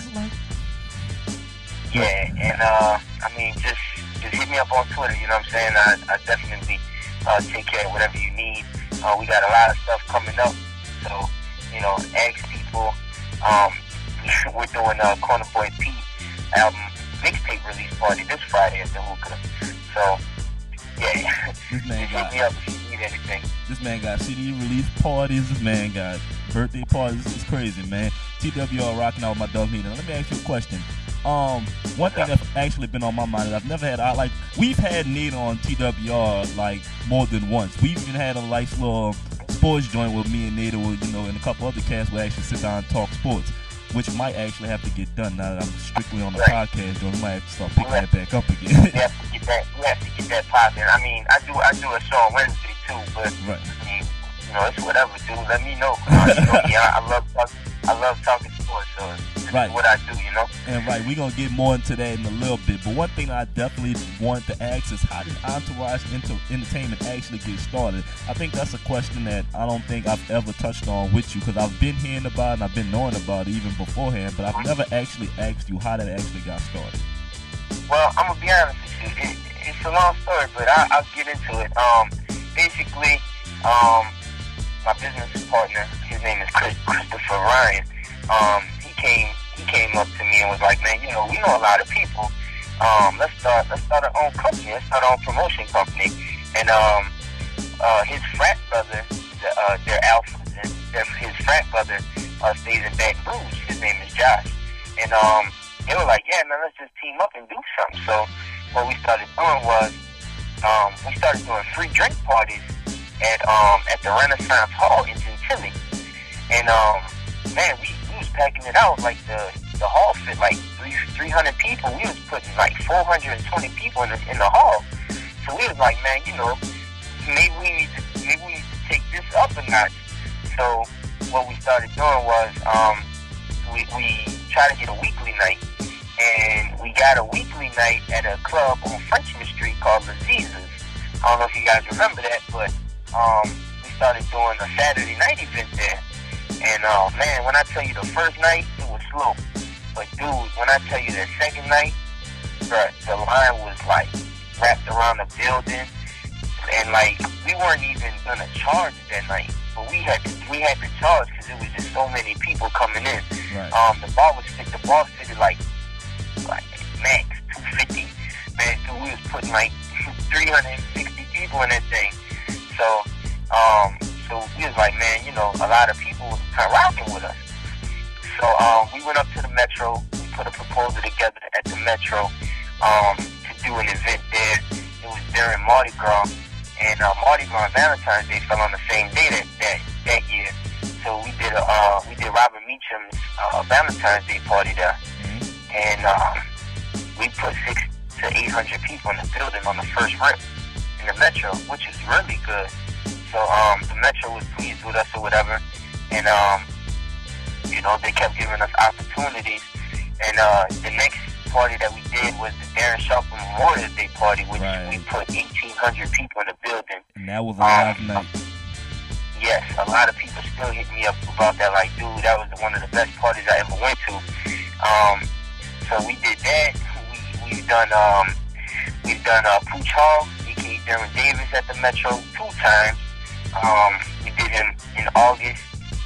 Yeah, and uh, I mean, just just hit me up on Twitter, you know what I'm saying? I, I definitely uh, take care of whatever you need. Uh, we got a lot of stuff coming up, so, you know, ask people, Um, we're doing a Corner Boy P album mixtape release party this Friday at the Hookah. So, yeah, this man hit got, me up if you need anything. This man got C D release parties. This man got birthday parties. This is crazy, man. T W R rocking out with my dog Nita. Let me ask you a question. Um, one thing that's actually been on my mind is I've never had, I like, we've had Nita on T W R like more than once. We've even had a nice little sports joint with me and Nita, with, you know, and a couple other cats will actually sit down and talk sports, which might actually have to get done now that I'm strictly on the right. podcast joint. We might have to start picking that back up again. We have to get that, we have to get that popping. I mean, I do, I do a show on Wednesday too, but right. I mean, you know, it's whatever, dude. Let me know. Uh, you know me, I, I love talking, I love talking sports, so this right. is what I do, you know. And right, we're gonna get more into that in a little bit. But one thing I definitely want to ask is, how did Entourage Enter- Entertainment actually get started? I think that's a question that I don't think I've ever touched on with you, because I've been hearing about it and I've been knowing about it even beforehand, but I've never actually asked you how that actually got started. Well, I'm gonna be honest with you. It, it's a long story, but I, I'll get into it. Um, basically, um. my business partner, his name is Chris, Christopher Ryan. Um, he came, he came up to me and was like, "Man, you know, we know a lot of people. Um, let's start, let's start our own company. Let's start our own promotion company." And um, uh, his frat brother, the, uh, their alpha, their, his frat brother uh, stays in Baton Rouge. His name is Josh. And um, they were like, "Yeah, man, let's just team up and do something." So what we started doing was, um, we started doing free drink parties at um at the Renaissance Hall in Gentilly, and um man, we, we was packing it out. Like the the hall fit like three three hundred people. We was putting like four hundred and twenty people in the in the hall. So we was like, man, you know, maybe we need to maybe we need to take this up a notch. So what we started doing was um we we tried to get a weekly night, and we got a weekly night at a club on Frenchmen Street called Laziz's. I don't know if you guys remember that, but Um, we started doing a Saturday night event there, and uh, man, when I tell you the first night, it was slow, but dude, when I tell you the second night, bruh, the line was like wrapped around the building, and like we weren't even gonna charge that night, but we had to, we had to charge because it was just so many people coming in. Right. Um, the bar was the bar fitted like like max two fifty. Man, dude, we was putting like three hundred sixty people in that thing. So, um, so we was like, man, you know, a lot of people was kind of rocking with us. So, um, we went up to the Metro. We put a proposal together at the Metro, um, to do an event there. It was during Mardi Gras, and uh, Mardi Gras and Valentine's Day fell on the same day that that, that year. So we did a, uh, we did Robert Meacham's uh, Valentine's Day party there, and um, we put six to eight hundred people in the building on the first rip in the Metro, which is really good. So um, the Metro was pleased with us or whatever, and um, you know, they kept giving us opportunities. And uh, the next party that we did was the Darren Sharper Memorial Day party, which right. we put eighteen hundred people in the building. And that was a live um, night. Yes, a lot of people still hit me up about that. Like, dude, that was one of the best parties I ever went to. Um, so we did that. We we've done um, we've done uh, Pooch Hall, aka Darren Davis, at the Metro two times. Um, we did him in August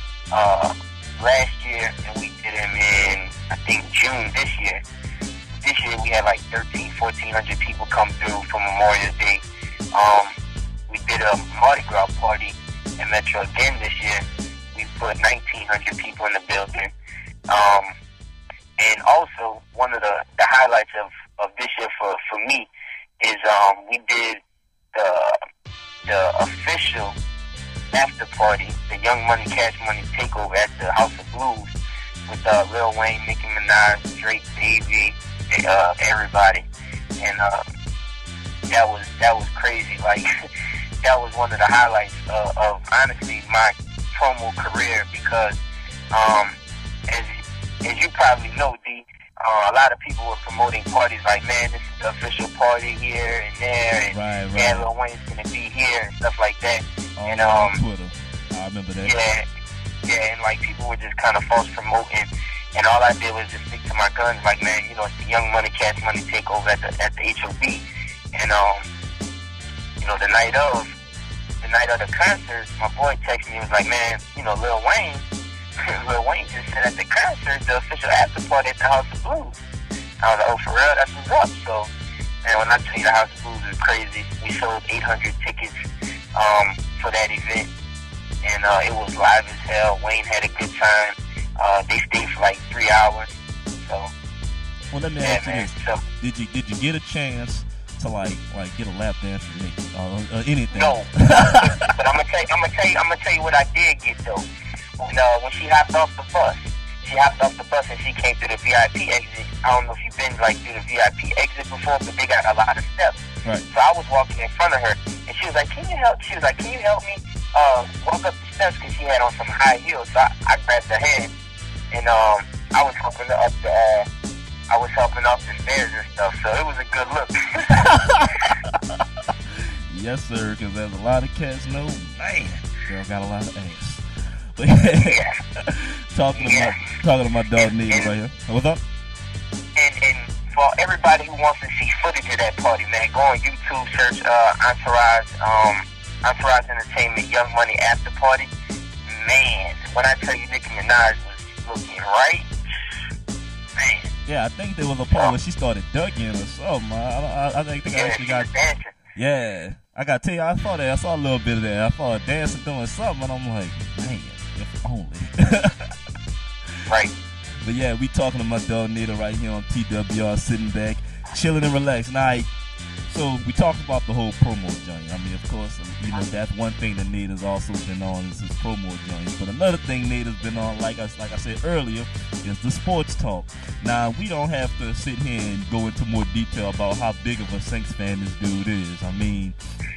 uh, last year, and we did him in, I think, June this year. This year we had like thirteen, fourteen hundred people come through for Memorial Day. Um, we did a Mardi Gras party in Metro again this year. We put nineteen hundred people in the building. Um, and also, one of the, the highlights of, of this year for, for me is um, we did the the official after party, the Young Money Cash Money takeover at the House of Blues with uh, Lil Wayne, Nicki Minaj, Drake, Baby, uh, everybody, and uh, that was that was crazy. Like that was one of the highlights uh, of honestly my promo career, because um, as as you probably know, D, uh, a lot of people were promoting parties like, man, this is the official party here and there, and right, right. yeah, Lil Wayne's gonna be here and stuff like that. All and um, on Twitter, I remember that. Yeah, yeah, and like people were just kind of false promoting, and all I did was just stick to my guns. Like, man, you know, it's the Young Money Cash Money takeover at the at the H O B, and um, you know, the night of the night of the concert, my boy texted me and was like, man, you know, Lil Wayne, Lil Wayne just said at the concert, the official after party at the House of Blues. I was like, oh, for real? That's what's up. So, and when I tell you the House of Blues is crazy, we sold eight hundred tickets um, for that event. And uh, it was live as hell. Wayne had a good time. Uh, they stayed for like three hours. So, well, let me yeah, ask you man, this: so, Did you did you get a chance to like like get a lap dance from Nicki or uh, anything? No, but I'm gonna tell you, I'm gonna tell you, I'm gonna tell you what I did get though. When uh, when she hopped off the bus, she hopped off the bus and she came through the V I P exit. I don't know if you've been like through the V I P exit before, but they got a lot of steps. Right. So I was walking in front of her, and she was like, "Can you help?" She was like, "Can you help me uh, walk up the steps?" Because she had on some high heels. So I, I grabbed her hand, and um, I was helping her up the. Uh, I was helping up the stairs and stuff. So it was a good look. Yes, sir. Because there's a lot of cats know, man, girl got a lot of ass. But yeah, talking to yeah. my talking to my dog Nita right here. What's up? And and for everybody who wants to see footage of that party, man, go on YouTube, search uh, Entourage, um, Entourage Entertainment Young Money After Party. Man, when I tell you Nicki Minaj was looking right, man. Yeah, I think there was a part where she started ducking or something. I, I, I think they yeah, actually she got. was dancing. Yeah, I gotta tell you, I saw that. I saw a little bit of that. I saw her dancing, doing something, and I'm like, man, if only. Right. But yeah, we talking to my dog Nita right here on T W R, sitting back, chilling and relaxing. Now, so we talked about the whole promo joint. I mean, of course, you know that's one thing that Nita's also been on is his promo joints. But another thing Nita's been on, like I like I said earlier, is the sports talk. Now we don't have to sit here and go into more detail about how big of a Saints fan this dude is. I mean,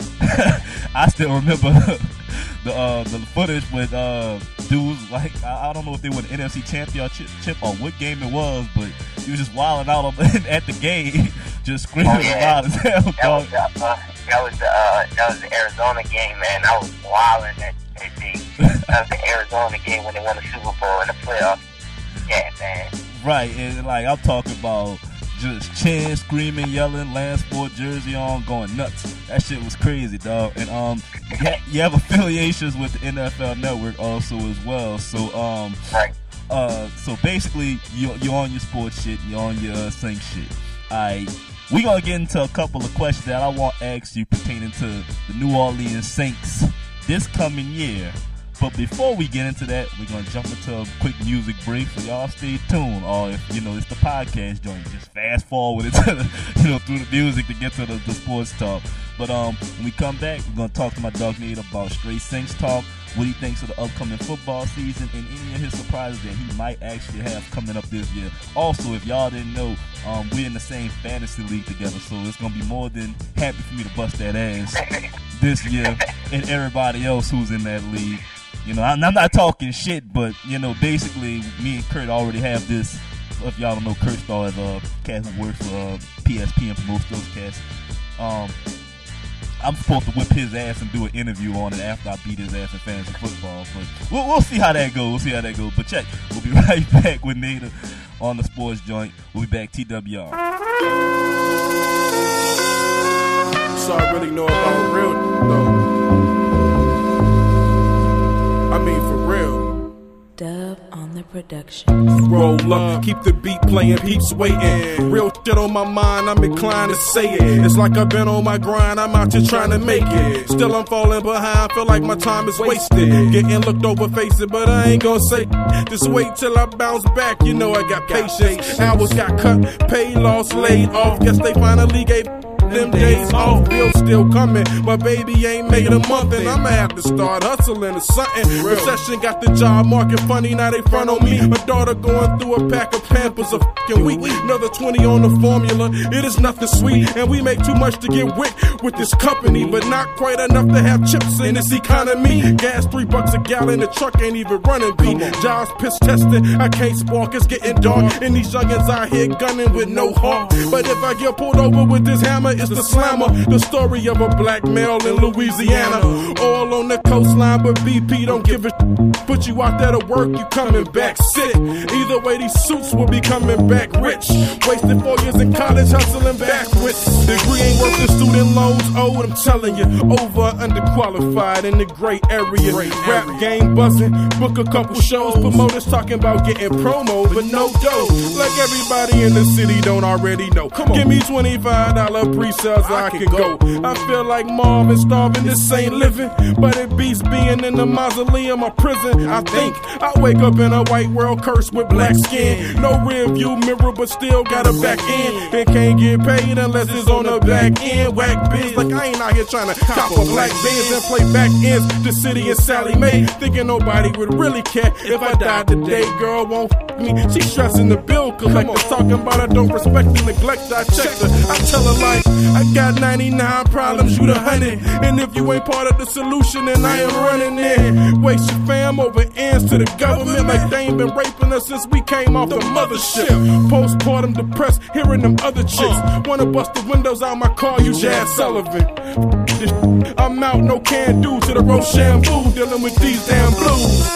I still remember the uh, the footage with uh, dudes like I, I don't know if they were the N F C Championship or what game it was, but he was just wilding out on, at the game, just screaming oh, yeah. loud as hell. That Dog. was the uh, that was the uh, that was the Arizona game, man. I was wilding at that thing. That was the Arizona game when they won the Super Bowl in the playoffs. Yeah, man. Right, and like I'm talking about. Just cheering, screaming, yelling, Land Sport jersey on, going nuts. That shit was crazy, dog. And um, you, ha- you have affiliations with the N F L Network also as well. So um, right. Uh, so basically, you you're on your sports shit, you're on your uh, Saints shit. Alright, we gonna get into a couple of questions that I want to ask you pertaining to the New Orleans Saints this coming year. But before we get into that, we're going to jump into a quick music break, so y'all stay tuned. Or if, you know, it's the podcast joint, just fast forward it to the, you know, through the music to get to the, the sports talk. But um, when we come back, we're going to talk to my dog Nate about straight Saints talk, what he thinks of the upcoming football season, and any of his surprises that he might actually have coming up this year. Also, if y'all didn't know, um, we're in the same fantasy league together, so it's going to be more than happy for me to bust that ass this year and everybody else who's in that league. You know, I'm not talking shit, but, you know, basically, me and Kurt already have this. If y'all don't know, Kurt Starr is a cat who works for uh, P S P and promotes those cats. Um, I'm supposed to whip his ass and do an interview on it after I beat his ass in fantasy football. But we'll, we'll see how that goes. We'll see how that goes. But check, we'll be right back with Nita on the sports joint. We'll be back, T W R. So I really know about real, though. I mean, for real. Dub on the production. Roll up, keep the beat playing, peeps waiting. Real shit on my mind, I'm inclined to say it. It's like I've been on my grind, I'm out here trying to make it. Still I'm falling behind, feel like my time is wasted. Getting looked over faces, but I ain't gonna say. Just wait till I bounce back, you know I got patience. Hours got cut, pay lost, laid off. Guess they finally gave them days off, bills still coming. My baby ain't made a month, and I'ma have to start hustling or something. Recession got the job market funny, now they front on me. My daughter going through a pack of Pampers a fucking week. Another twenty on the formula, it is nothing sweet. And we make too much to get wick with this company, but not quite enough to have chips in this economy. Gas three bucks a gallon, the truck ain't even running beat. Jobs piss testing, I can't spark, it's getting dark. And these youngins out here gunning with no heart. But if I get pulled over with this hammer, is the slammer. The story of a black male in Louisiana. All on the coastline, but B P don't give a sh- Put you out there to work, you coming back sick. Either way, these suits will be coming back rich. Wasted four years in college, hustling backwards. Degree ain't worth the student loans owed, I'm telling you. Over, underqualified in the gray area. Rap game buzzing, book a couple shows. Promoters talking about getting promo, but no dough. Like everybody in the city don't already know. Come on, give me twenty-five dollars pre-sales, I, I can go. go. I feel like Marvin starving, this ain't living. But it beats being in the mausoleum or prison. I think I wake up in a white world cursed with black skin. No rear view mirror, but still got a back end. And can't get paid unless it's on the back end. Whack biz, like I ain't out here trying to cop a black Benz and play back ends. The city and Sally Mae, thinking nobody would really care if I died today. Girl won't f me, she stressing the bill collector. Talking about I don't respect and neglect, I checked her. I tell her like, I got ninety-nine problems, you the hundred. And if you ain't part of the solution, then I ain't running in. Waste your fam over ends to the government like they ain't been raping us since we came off the mothership. Postpartum depressed, hearing them other chicks. Wanna bust the windows out my car, you Jazz Sullivan. I'm out, no can do to the Rochambeau, dealing with these damn blues.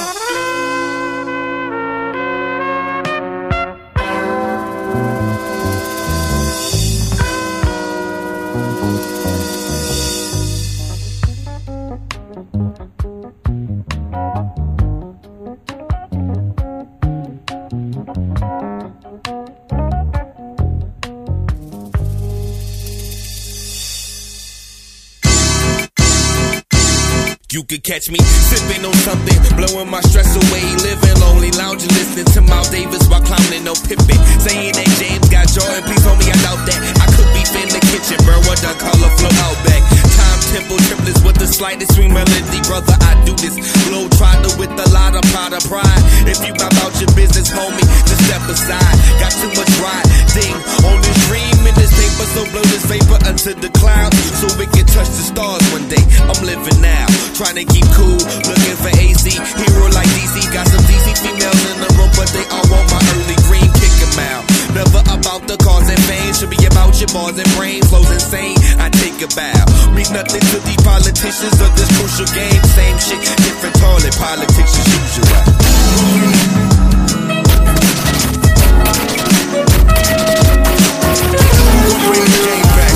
You could catch me sipping on something, blowing my stress away, living lonely, lounging, listening to Miles Davis while clowning no Pippin. Saying that James got Jordan, please homie, I doubt that. I could be in the kitchen, bro, what the color flow out back. Time tempo triplets with the slightest swing melody, brother, I do this. Glow trotter with a lot of pride of pride. If you about your business, homie, just step aside. Got too much ride, ding, on this dream in this paper, so blow this vapor unto the clouds, so we can touch the stars one day. I'm living now, trying to keep cool, looking for A C, hero like D C. Got some D C females in the room, but they all want my early green, kick 'em out. Never about the cause and fame, should be about your bars and brain flows insane. I take a bow, mean nothing to these politicians of this crucial game. Same shit, different toilet, politics as usual. Bring the game back.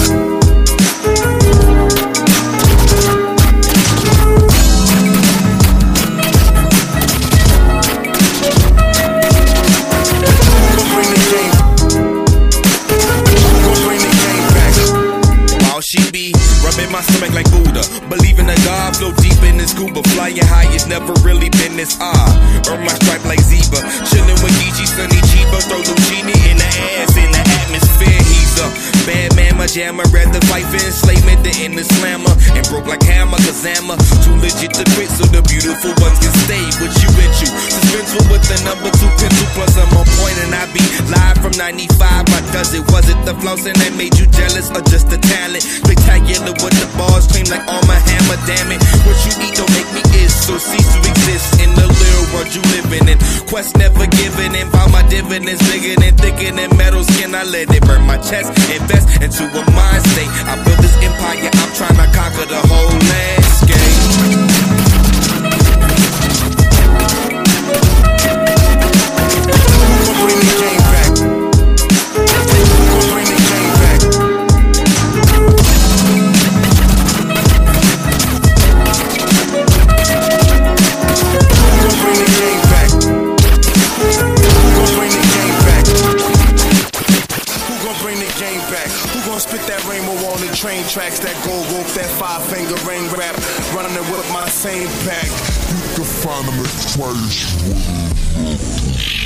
She be rubbing my stomach like Buddha, believing that God flow deep in this scuba, flying high, it's never really been this odd. Earn my stripe like Zebra, chilling with D G, Sunny Chiba, throw Lucini in the ass, in the atmosphere, he's a bad man, my jammer, rather fight for enslavement than in the slammer, and broke like hammer, Kazama, too legit to quit, so the beautiful ones can stay with you and you, suspenseful with the number two pencil, plus I'm on point and I be live from ninety-five, I does it, was it the flossing that made you jealous, or just the talent? Spectacular with the bars, claim like all my hammer, damn it. What you eat don't make me is, so cease to exist in the little world you living in. Quest never given in, found my dividends bigger than thicker than metal skin. I let it burn my chest, invest into a mind state. I built this empire, I'm trying to conquer the whole landscape. Bring the game back. Bring the game back. Bring the game back. Bring the game back. Who gon' bring the game back? Who gon' spit that rainbow on the train tracks? That gold rope, that five finger ring rap, running it with my same pack. You can find them at Trace.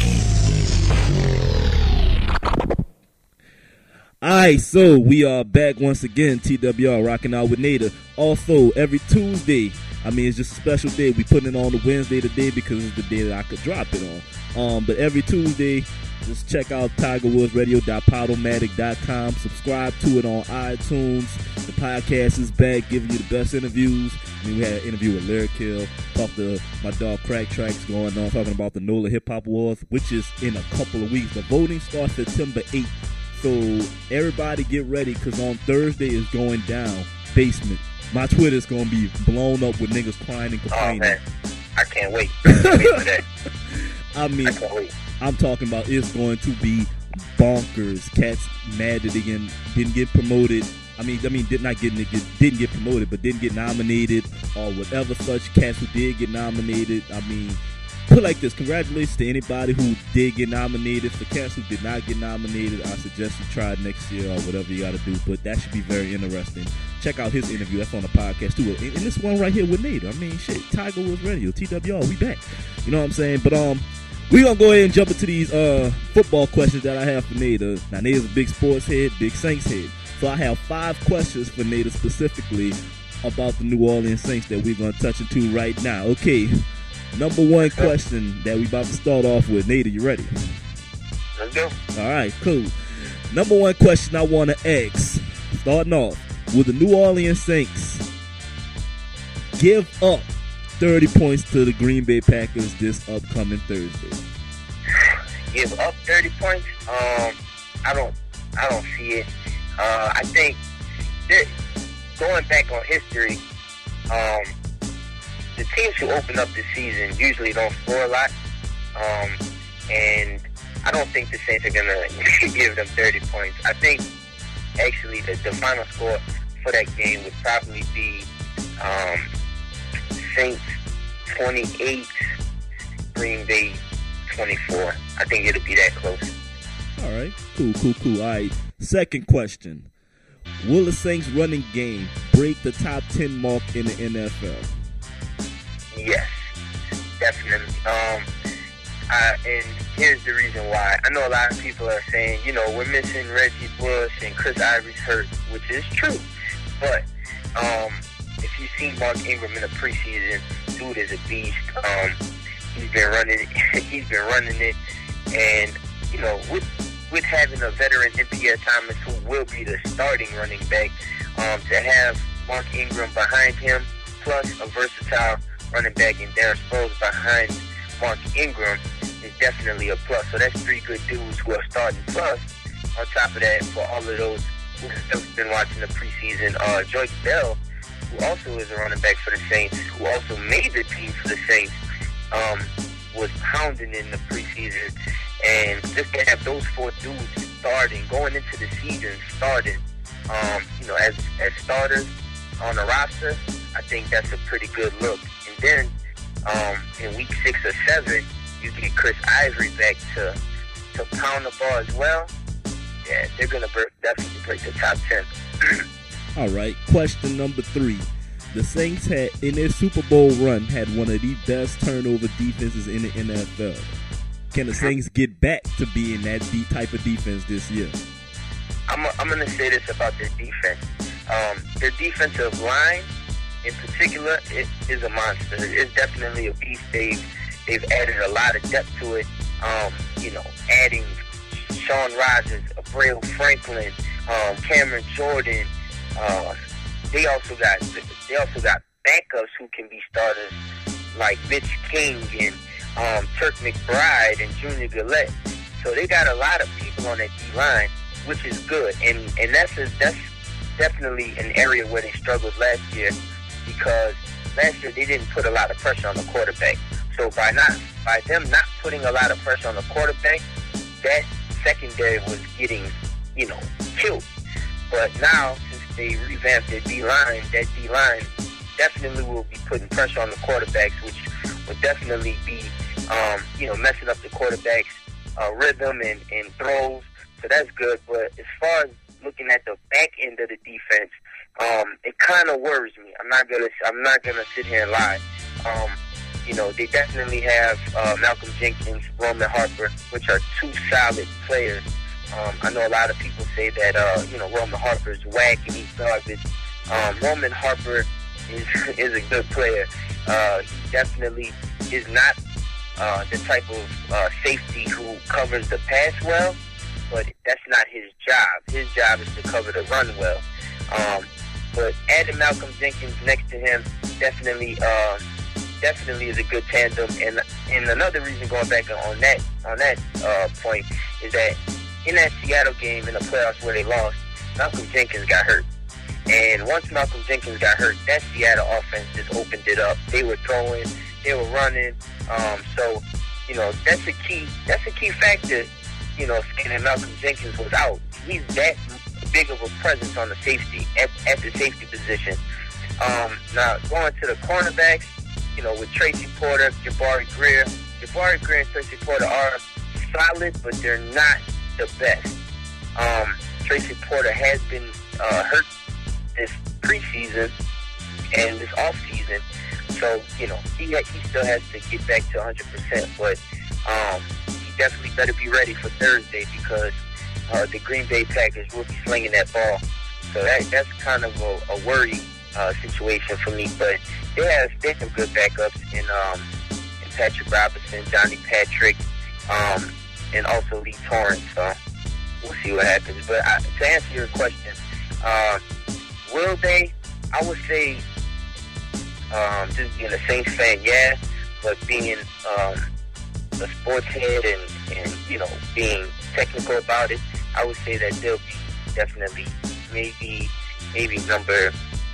Alright, so we are back once again, T W R, rocking out with Nader. Also, every Tuesday, I mean, it's just a special day. We putting it on the Wednesday today because it's the day that I could drop it on. Um, but every Tuesday, just check out tiger woods radio dot podomatic dot com. Subscribe to it on iTunes. The podcast is back, giving you the best interviews. I mean, we had an interview with Lyric Hill. Talked to my dog Crack Tracks going on, talking about the NOLA Hip Hop Awards, which is in a couple of weeks. The voting starts September eighth. So everybody get ready, because on Thursday is going down. Basement. My Twitter is going to be blown up with niggas crying and complaining. Oh, man. I can't wait. I can't wait for that. I mean, I can't wait. I'm talking about it's going to be bonkers. Cats mad that they didn't, didn't get promoted. I mean, I mean, did not get, get didn't get promoted, but didn't get nominated or whatever such. Cats who did get nominated. I mean, put it like this: congratulations to anybody who did get nominated. For cats who did not get nominated, I suggest you try it next year or whatever you got to do. But that should be very interesting. Check out his interview. That's on the podcast too. And, and this one right here with Nate. I mean, shit, Tiger Woods Radio, T W R, we back. You know what I'm saying? But um. We're going to go ahead and jump into these uh, football questions that I have for Nada. Now, Nada's a big sports head, big Saints head. So I have five questions for Nada specifically about the New Orleans Saints that we're going to touch into right now. Okay, number one question that we about to start off with. Nada, you ready? Let's go. All right, cool. Number one question I want to ask, starting off, will the New Orleans Saints give up thirty points to the Green Bay Packers this upcoming Thursday? Give up thirty points? Um, I don't, I don't see it. Uh, I think that going back on history, um, the teams who open up the season usually don't score a lot, um, and I don't think the Saints are gonna give them thirty points. I think actually the, the final score for that game would probably be um, Saints twenty-eight, Green Bay twenty-four. I think it'll be that close. All right. Cool, cool, cool. All right. Second question. Will the Saints running game break the top ten mark in the N F L? Yes, definitely. Um, I, and here's the reason why. I know a lot of people are saying, you know, we're missing Reggie Bush and Chris Ivory's hurt, which is true. But um, if you've seen Mark Ingram in the preseason, dude is a beast. Um, he's been running, he's been running it, and you know, with with having a veteran N P S Thomas who will be the starting running back, um, to have Mark Ingram behind him, plus a versatile running back in Darren Sproles behind Mark Ingram, is definitely a plus. So that's three good dudes who are starting. Plus, on top of that, for all of those who have been watching the preseason, uh, Joyce Bell, who also is a running back for the Saints, who also made the team for the Saints, um, was pounding in the preseason. And just to have those four dudes starting, going into the season, starting, um, you know, as as starters on the roster, I think that's a pretty good look. And then um, in week six or seven, you get Chris Ivory back to to pound the ball as well. Yeah, they're gonna break, definitely break the top ten. All right. Question number three. The Saints had, in their Super Bowl run, had one of the best turnover defenses in the N F L. Can the Saints get back to being that deep type of defense this year? I'm, a, I'm going to say this about their defense. Um, their defensive line, in particular, it is a monster. It's definitely a beast. They've, they've added a lot of depth to it. Um, you know, adding Sean Rogers, Abreu Franklin, um, Cameron Jordan. Uh, they also got they also got backups who can be starters like Mitch King and um, Turk McBride and Junior Gillette. So they got a lot of people on that D-line, which is good. And and that's a, that's definitely an area where they struggled last year, because last year they didn't put a lot of pressure on the quarterback. So by not by them not putting a lot of pressure on the quarterback, that secondary was getting, you know, killed. But now, since they revamped their D-line, that D-line definitely will be putting pressure on the quarterbacks, which would definitely be, um, you know, messing up the quarterback's uh, rhythm and, and throws. So that's good. But as far as looking at the back end of the defense, um, it kind of worries me. I'm not gonna I'm not gonna sit here and lie. Um, you know, they definitely have uh, Malcolm Jenkins, Roman Harper, which are two solid players. Um, I know a lot of people say that, uh, you know, Roman Harper is whack and he's garbage. Um, Roman Harper is is a good player. Uh, he definitely is not uh, the type of uh, safety who covers the pass well, but that's not his job. His job is to cover the run well. Um, but adding Malcolm Jenkins next to him definitely uh, definitely is a good tandem. And and another reason, going back on that on that uh, point, is that in that Seattle game in the playoffs where they lost, Malcolm Jenkins got hurt. And once Malcolm Jenkins got hurt, that Seattle offense just opened it up. They were throwing, they were running. Um, so, you know, that's a key, that's a key factor, you know, saying that Malcolm Jenkins was out. He's that big of a presence on the safety, at, at the safety position. Um, now, going to the cornerbacks, you know, with Tracy Porter, Jabari Greer. Jabari Greer and Tracy Porter are solid, but they're not the best. Um, Tracy Porter has been uh, hurt this preseason and this offseason, so, you know, he he still has to get back to one hundred percent, but um, he definitely better be ready for Thursday because uh, the Green Bay Packers will be slinging that ball. So that that's kind of a, a worry uh, situation for me, but they have, they have good backups in, um, in Patrick Robinson, Johnny Patrick, um, and also Lee Torrance, so we'll see what happens. But I, to answer your question, uh, will they? I would say, um, just being a Saints fan, yeah, but being um, a sports head and, and, you know, being technical about it, I would say that they'll be definitely maybe maybe number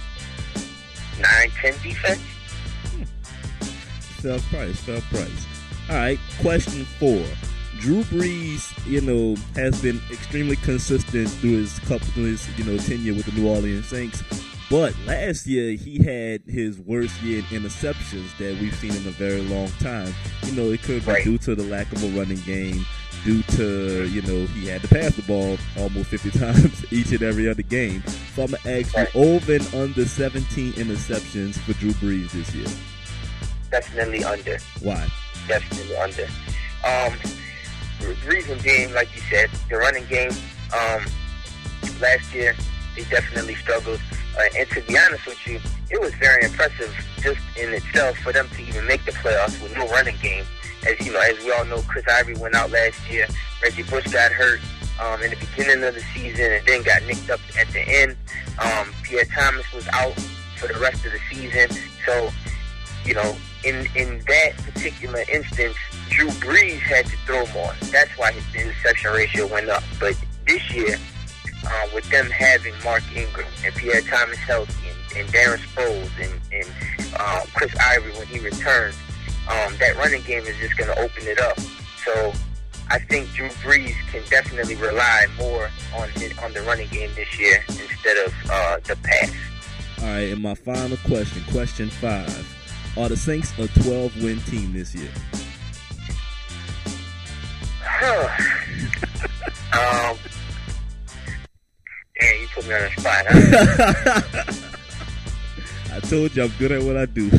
nine, ten defense. Hmm. Fair price, fair price. All right, question four. Drew Brees, you know, has been extremely consistent through his couple, through his, you know, tenure with the New Orleans Saints. But last year, he had his worst year in interceptions that we've seen in a very long time. You know, it could be right. due to the lack of a running game, due to, you know, he had to pass the ball almost fifty times each and every other game. So I'm going to ask right. you, over and under seventeen interceptions for Drew Brees this year? Definitely under. Why? Definitely under. Um... The reason being, like you said, the running game, um, last year, they definitely struggled. Uh, and to be honest with you, it was very impressive just in itself for them to even make the playoffs with no running game. As you know, as we all know, Chris Ivory went out last year. Reggie Bush got hurt um, in the beginning of the season and then got nicked up at the end. Um, Pierre Thomas was out for the rest of the season. So, you know, in, in that particular instance, Drew Brees had to throw more. That's why his interception ratio went up. But this year, uh, with them having Mark Ingram and Pierre Thomas healthy and, and Darren Sproles and, and uh, Chris Ivory when he returns, um, that running game is just going to open it up. So I think Drew Brees can definitely rely more on his, on the running game this year instead of uh, the pass. All right, and my final question, question five. Are the Saints a twelve-win team this year? um, yeah, you put me on the spot, huh? I told you I'm good at what I do.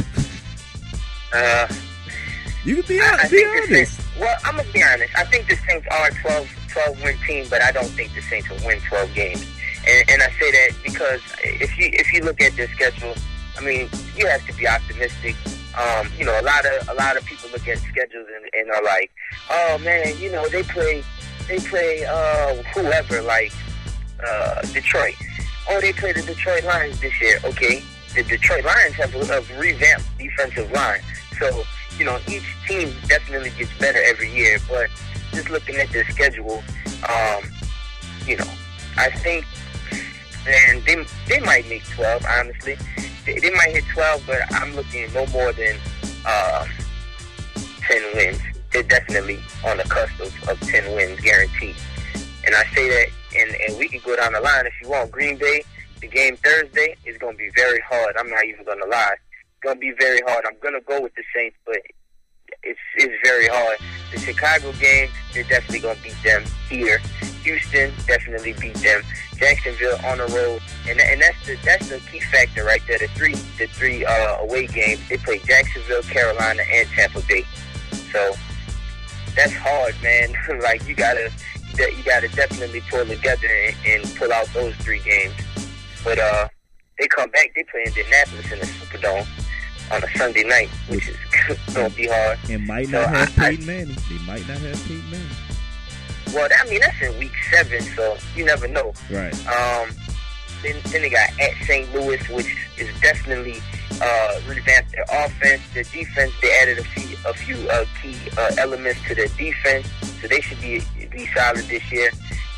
Uh, you can be, honest, be honest. Saints, well, I'm going to be honest. I think the Saints are a twelve, twelve-win team, but I don't think the Saints will win twelve games. And, and I say that because if you if you look at their schedule, I mean, you have to be optimistic. Um, you know, a lot of a lot of people look at schedules and, and are like, oh man, you know, they play they play uh, whoever, like uh, Detroit. Oh, they play the Detroit Lions this year. Okay, the Detroit Lions have a, a revamped defensive line, so you know each team definitely gets better every year. But just looking at their schedule, um, you know, I think, and they they might make twelve, honestly. They, they might hit twelve, but I'm looking no more than uh, ten wins. They're definitely on the cusp of, of ten wins, guaranteed. And I say that, and, and we can go down the line if you want. Green Bay, the game Thursday is going to be very hard. I'm not even going to lie. It's going to be very hard. I'm going to go with the Saints, but it's it's very hard. The Chicago game, they're definitely going to beat them here. Houston, definitely beat them. Jacksonville on the road, and and that's the that's the key factor right there. The three the three uh, away games, they play Jacksonville, Carolina, and Tampa Bay. So that's hard, man. Like you gotta you gotta definitely pull together and, and pull out those three games. But uh, they come back. They play Indianapolis in the Superdome on a Sunday night, which is gonna be hard. And might not so have I, Peyton Manning. They might not have Peyton Manning. Well, I mean, that's in week seven, so you never know. Right. Um, then, then they got at Saint Louis, which is definitely uh, revamped their offense. Their defense, they added a few, a few uh, key uh, elements to their defense, so they should be be solid this year.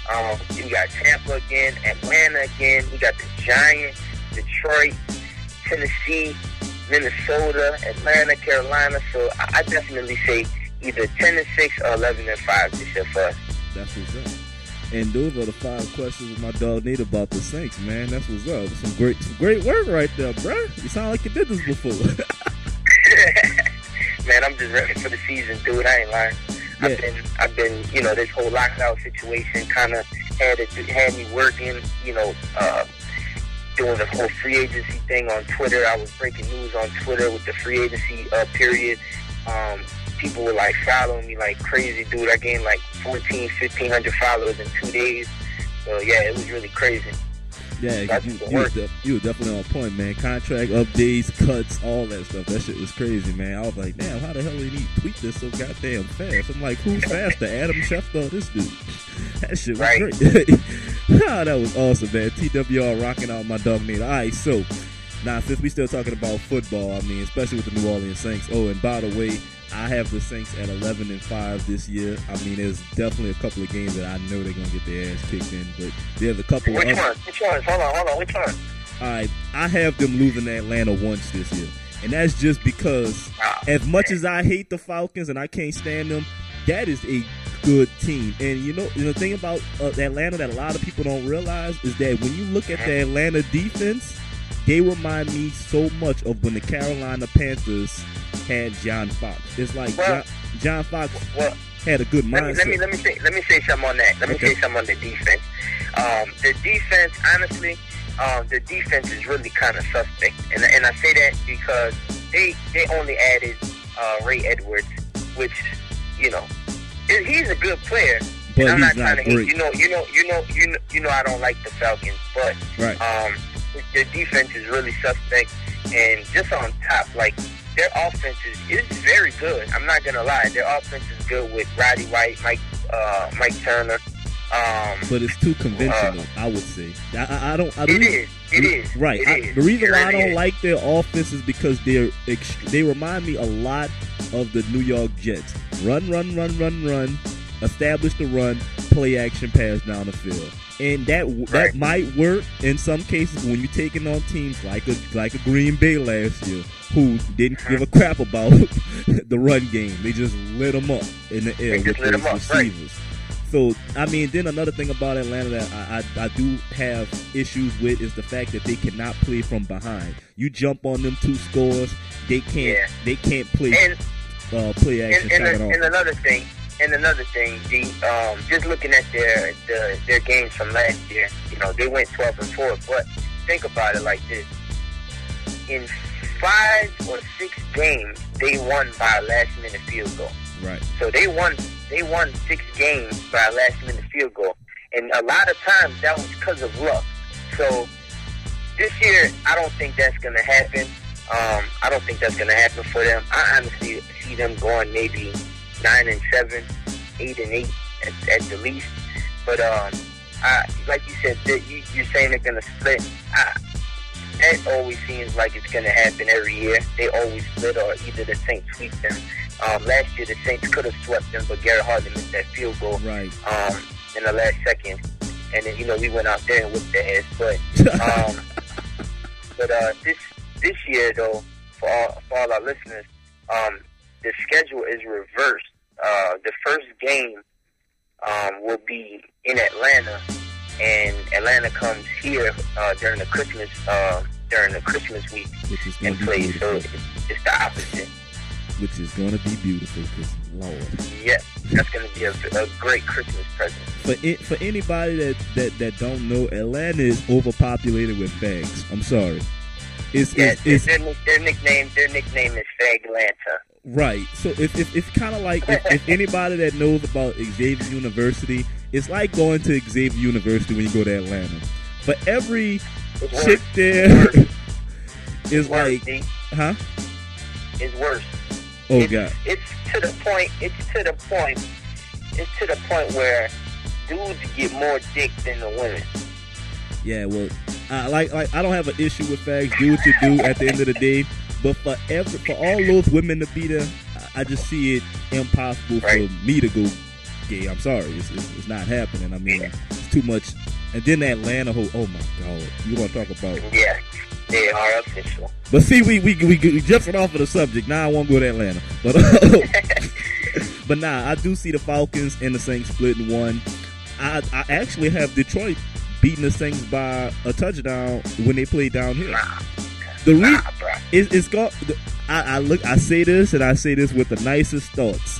Um, we got Tampa again, Atlanta again. We got the Giants, Detroit, Tennessee, Minnesota, Atlanta, Carolina. So I, I definitely say either ten and six or eleven and five this year for us. That's what's up. And those are the five questions with my dog Nate about the Saints, man. That's what's up. Some great, some great work right there, bruh. You sound like you did this before. Man, I'm just ready for the season, dude. I ain't lying. Yeah. I've been, I've been, you know, this whole lockout situation kind of had it, had me working, you know, uh, doing the whole free agency thing on Twitter. I was breaking news on Twitter with the free agency uh, period. Um, people were like following me like crazy, dude. I gained like fourteen, fifteen hundred followers in two days. So yeah, it was really crazy. Yeah, you, you, was de- you were definitely on point, man. Contract updates, cuts, all that stuff. That shit was crazy, man. I was like, damn, how the hell did he tweet this so goddamn fast? I'm like, who's faster, Adam Schefter or this dude? That shit was right. great. Oh, that was awesome, man. T W R rocking out my dog Nate. All right, so now since we still talking about football, I mean, especially with the New Orleans Saints. Oh, and by the way, I have the Saints at eleven and five this year. I mean, there's definitely a couple of games that I know they're gonna get their ass kicked in, but there's a couple. Which of other- one? Which one? Hold on, hold on. Which one? All right, I have them losing to Atlanta once this year, and that's just because, oh, as much man. as I hate the Falcons and I can't stand them, that is a good team. And you know, the thing about uh, Atlanta that a lot of people don't realize is that when you look at the Atlanta defense, they remind me so much of when the Carolina Panthers had John Fox. It's like well, John, John Fox well, had a good mindset. Let me, let me let me say let me say something on that. Let okay. me say something on the defense. Um, the defense, honestly, um, the defense is really kind of suspect, and and I say that because they they only added uh, Ray Edwards, which you know he's a good player. But and I'm he's not trying not to great. hate. You know, you know, you know, you know, you know. I don't like the Falcons, but right. um, their defense is really suspect, and just on top, like. Their offense is, is very good. I'm not gonna lie. Their offense is good with Roddy White, Mike, uh, Mike Turner. Um, but it's too conventional, uh, I would say. I, I, I don't. I it don't, is. It is. Right. It I, is. the reason it why really I don't is. like their offense is because they're ext- they remind me a lot of the New York Jets. Run, run, run, run, run. Establish the run. Play action pass down the field. And that right. that might work in some cases when you're taking on teams like a like a Green Bay last year, who didn't give a crap about the run game. They just lit them up in the air with those receivers. Right. So, I mean, then another thing about Atlanta that I, I, I do have issues with is the fact that they cannot play from behind. You jump on them two scores, they can't yeah. they can't play and, uh, play action and, and, at all. And another thing. And another thing, the um, just looking at their the, their games from last year, you know, they went twelve and four. But think about it like this: in five or six games, they won by a last minute field goal. Right. So they won they won six games by a last minute field goal, and a lot of times that was because of luck. So this year, I don't think that's going to happen. Um, I don't think that's going to happen for them. I honestly see them going maybe nine and seven, eight and eight at, at the least. But um, I, like you said, you, you're saying they're gonna split. I, that always seems like it's gonna happen every year. They always split, or either the Saints sweep them. Um, last year the Saints could have swept them, but Garrett Harden missed that field goal right. um, in the last second, and then you know we went out there and whipped their ass. But um, but uh, this this year though, for all for all our listeners. Um, The schedule is reversed. Uh, the first game um, will be in Atlanta, and Atlanta comes here uh, during the Christmas uh, during the Christmas week and plays. So it's, it's the opposite. Which is going to be beautiful, because Lord. Yeah, that's going to be a, a great Christmas present. For it, for anybody that, that, that don't know, Atlanta is overpopulated with fags. I'm sorry. It's, yeah, it's, it's, their, their nickname their nickname is Faglanta. Right. So if, if it's kind of like if, if anybody that knows about Xavier University, it's like going to Xavier University when you go to Atlanta. For every it's chick worse. there it's is worse, like, D. huh? It's worse. Oh it's, God. It's to the point. It's to the point. It's to the point where dudes get more dick than the women. Yeah. Well, I like like I don't have an issue with fags. Do what you do at the end of the day. But for every, for all those women to be there, I just see it impossible right. for me to go gay. I'm sorry, it's, it's, it's not happening. I mean, too much. And then Atlanta, oh, oh my God, you want to talk about? Yeah, they are official. But see, we we we, we jumping off of the subject. Now I won't go to Atlanta, but uh, but nah, I do see the Falcons and the Saints splitting one. I I actually have Detroit beating the Saints by a touchdown when they play down here. Nah, the re- nah, bro. It's, it's got. I, I look. I say this, and I say this with the nicest thoughts.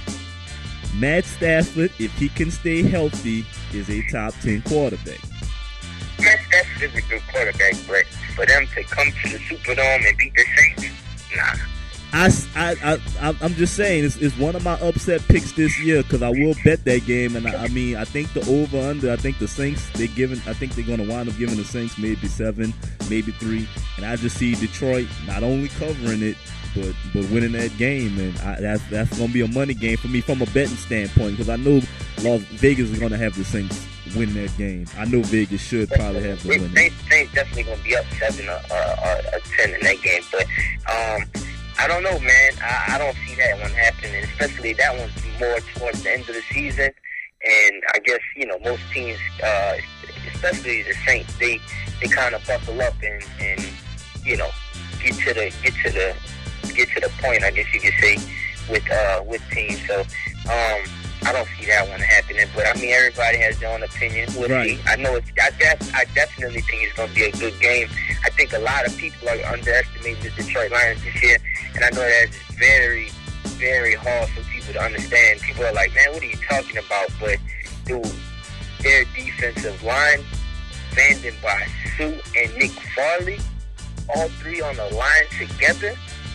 Matt Stafford, if he can stay healthy, is a top ten quarterback. Matt Stafford is a good quarterback, but for them to come to the Superdome and beat the Saints, nah. I, I, I, I'm just saying, it's, it's one of my upset picks this year because I will bet that game. And I, I mean, I think the over-under, I think the Saints, they're giving, I think they're going to wind up giving the Saints maybe seven, maybe three. And I just see Detroit not only covering it, but but winning that game. And I, that's, that's going to be a money game for me from a betting standpoint because I know Las Vegas is going to have the Saints win that game. I know Vegas should probably have the win. Saints, Saints definitely going to be up seven or, or, or ten in that game. But, um... I don't know, man. I, I don't see that one happening, especially that one's more towards the end of the season. And I guess, you know, most teams, uh, especially the Saints, they, they kind of buckle up and, and, you know, get to the get to the get to the point, I guess you could say, with uh, with teams. So um, I don't see that one happening. But I mean, everybody has their own opinion. We'll right. see. I know it's. I, def, I definitely think it's going to be a good game. I think a lot of people are underestimating the Detroit Lions this year. And I know that's very, very hard for people to understand. People are like, man, what are you talking about? But, dude, their defensive line, Vanden by Sue and Nick Farley, all three on the line together,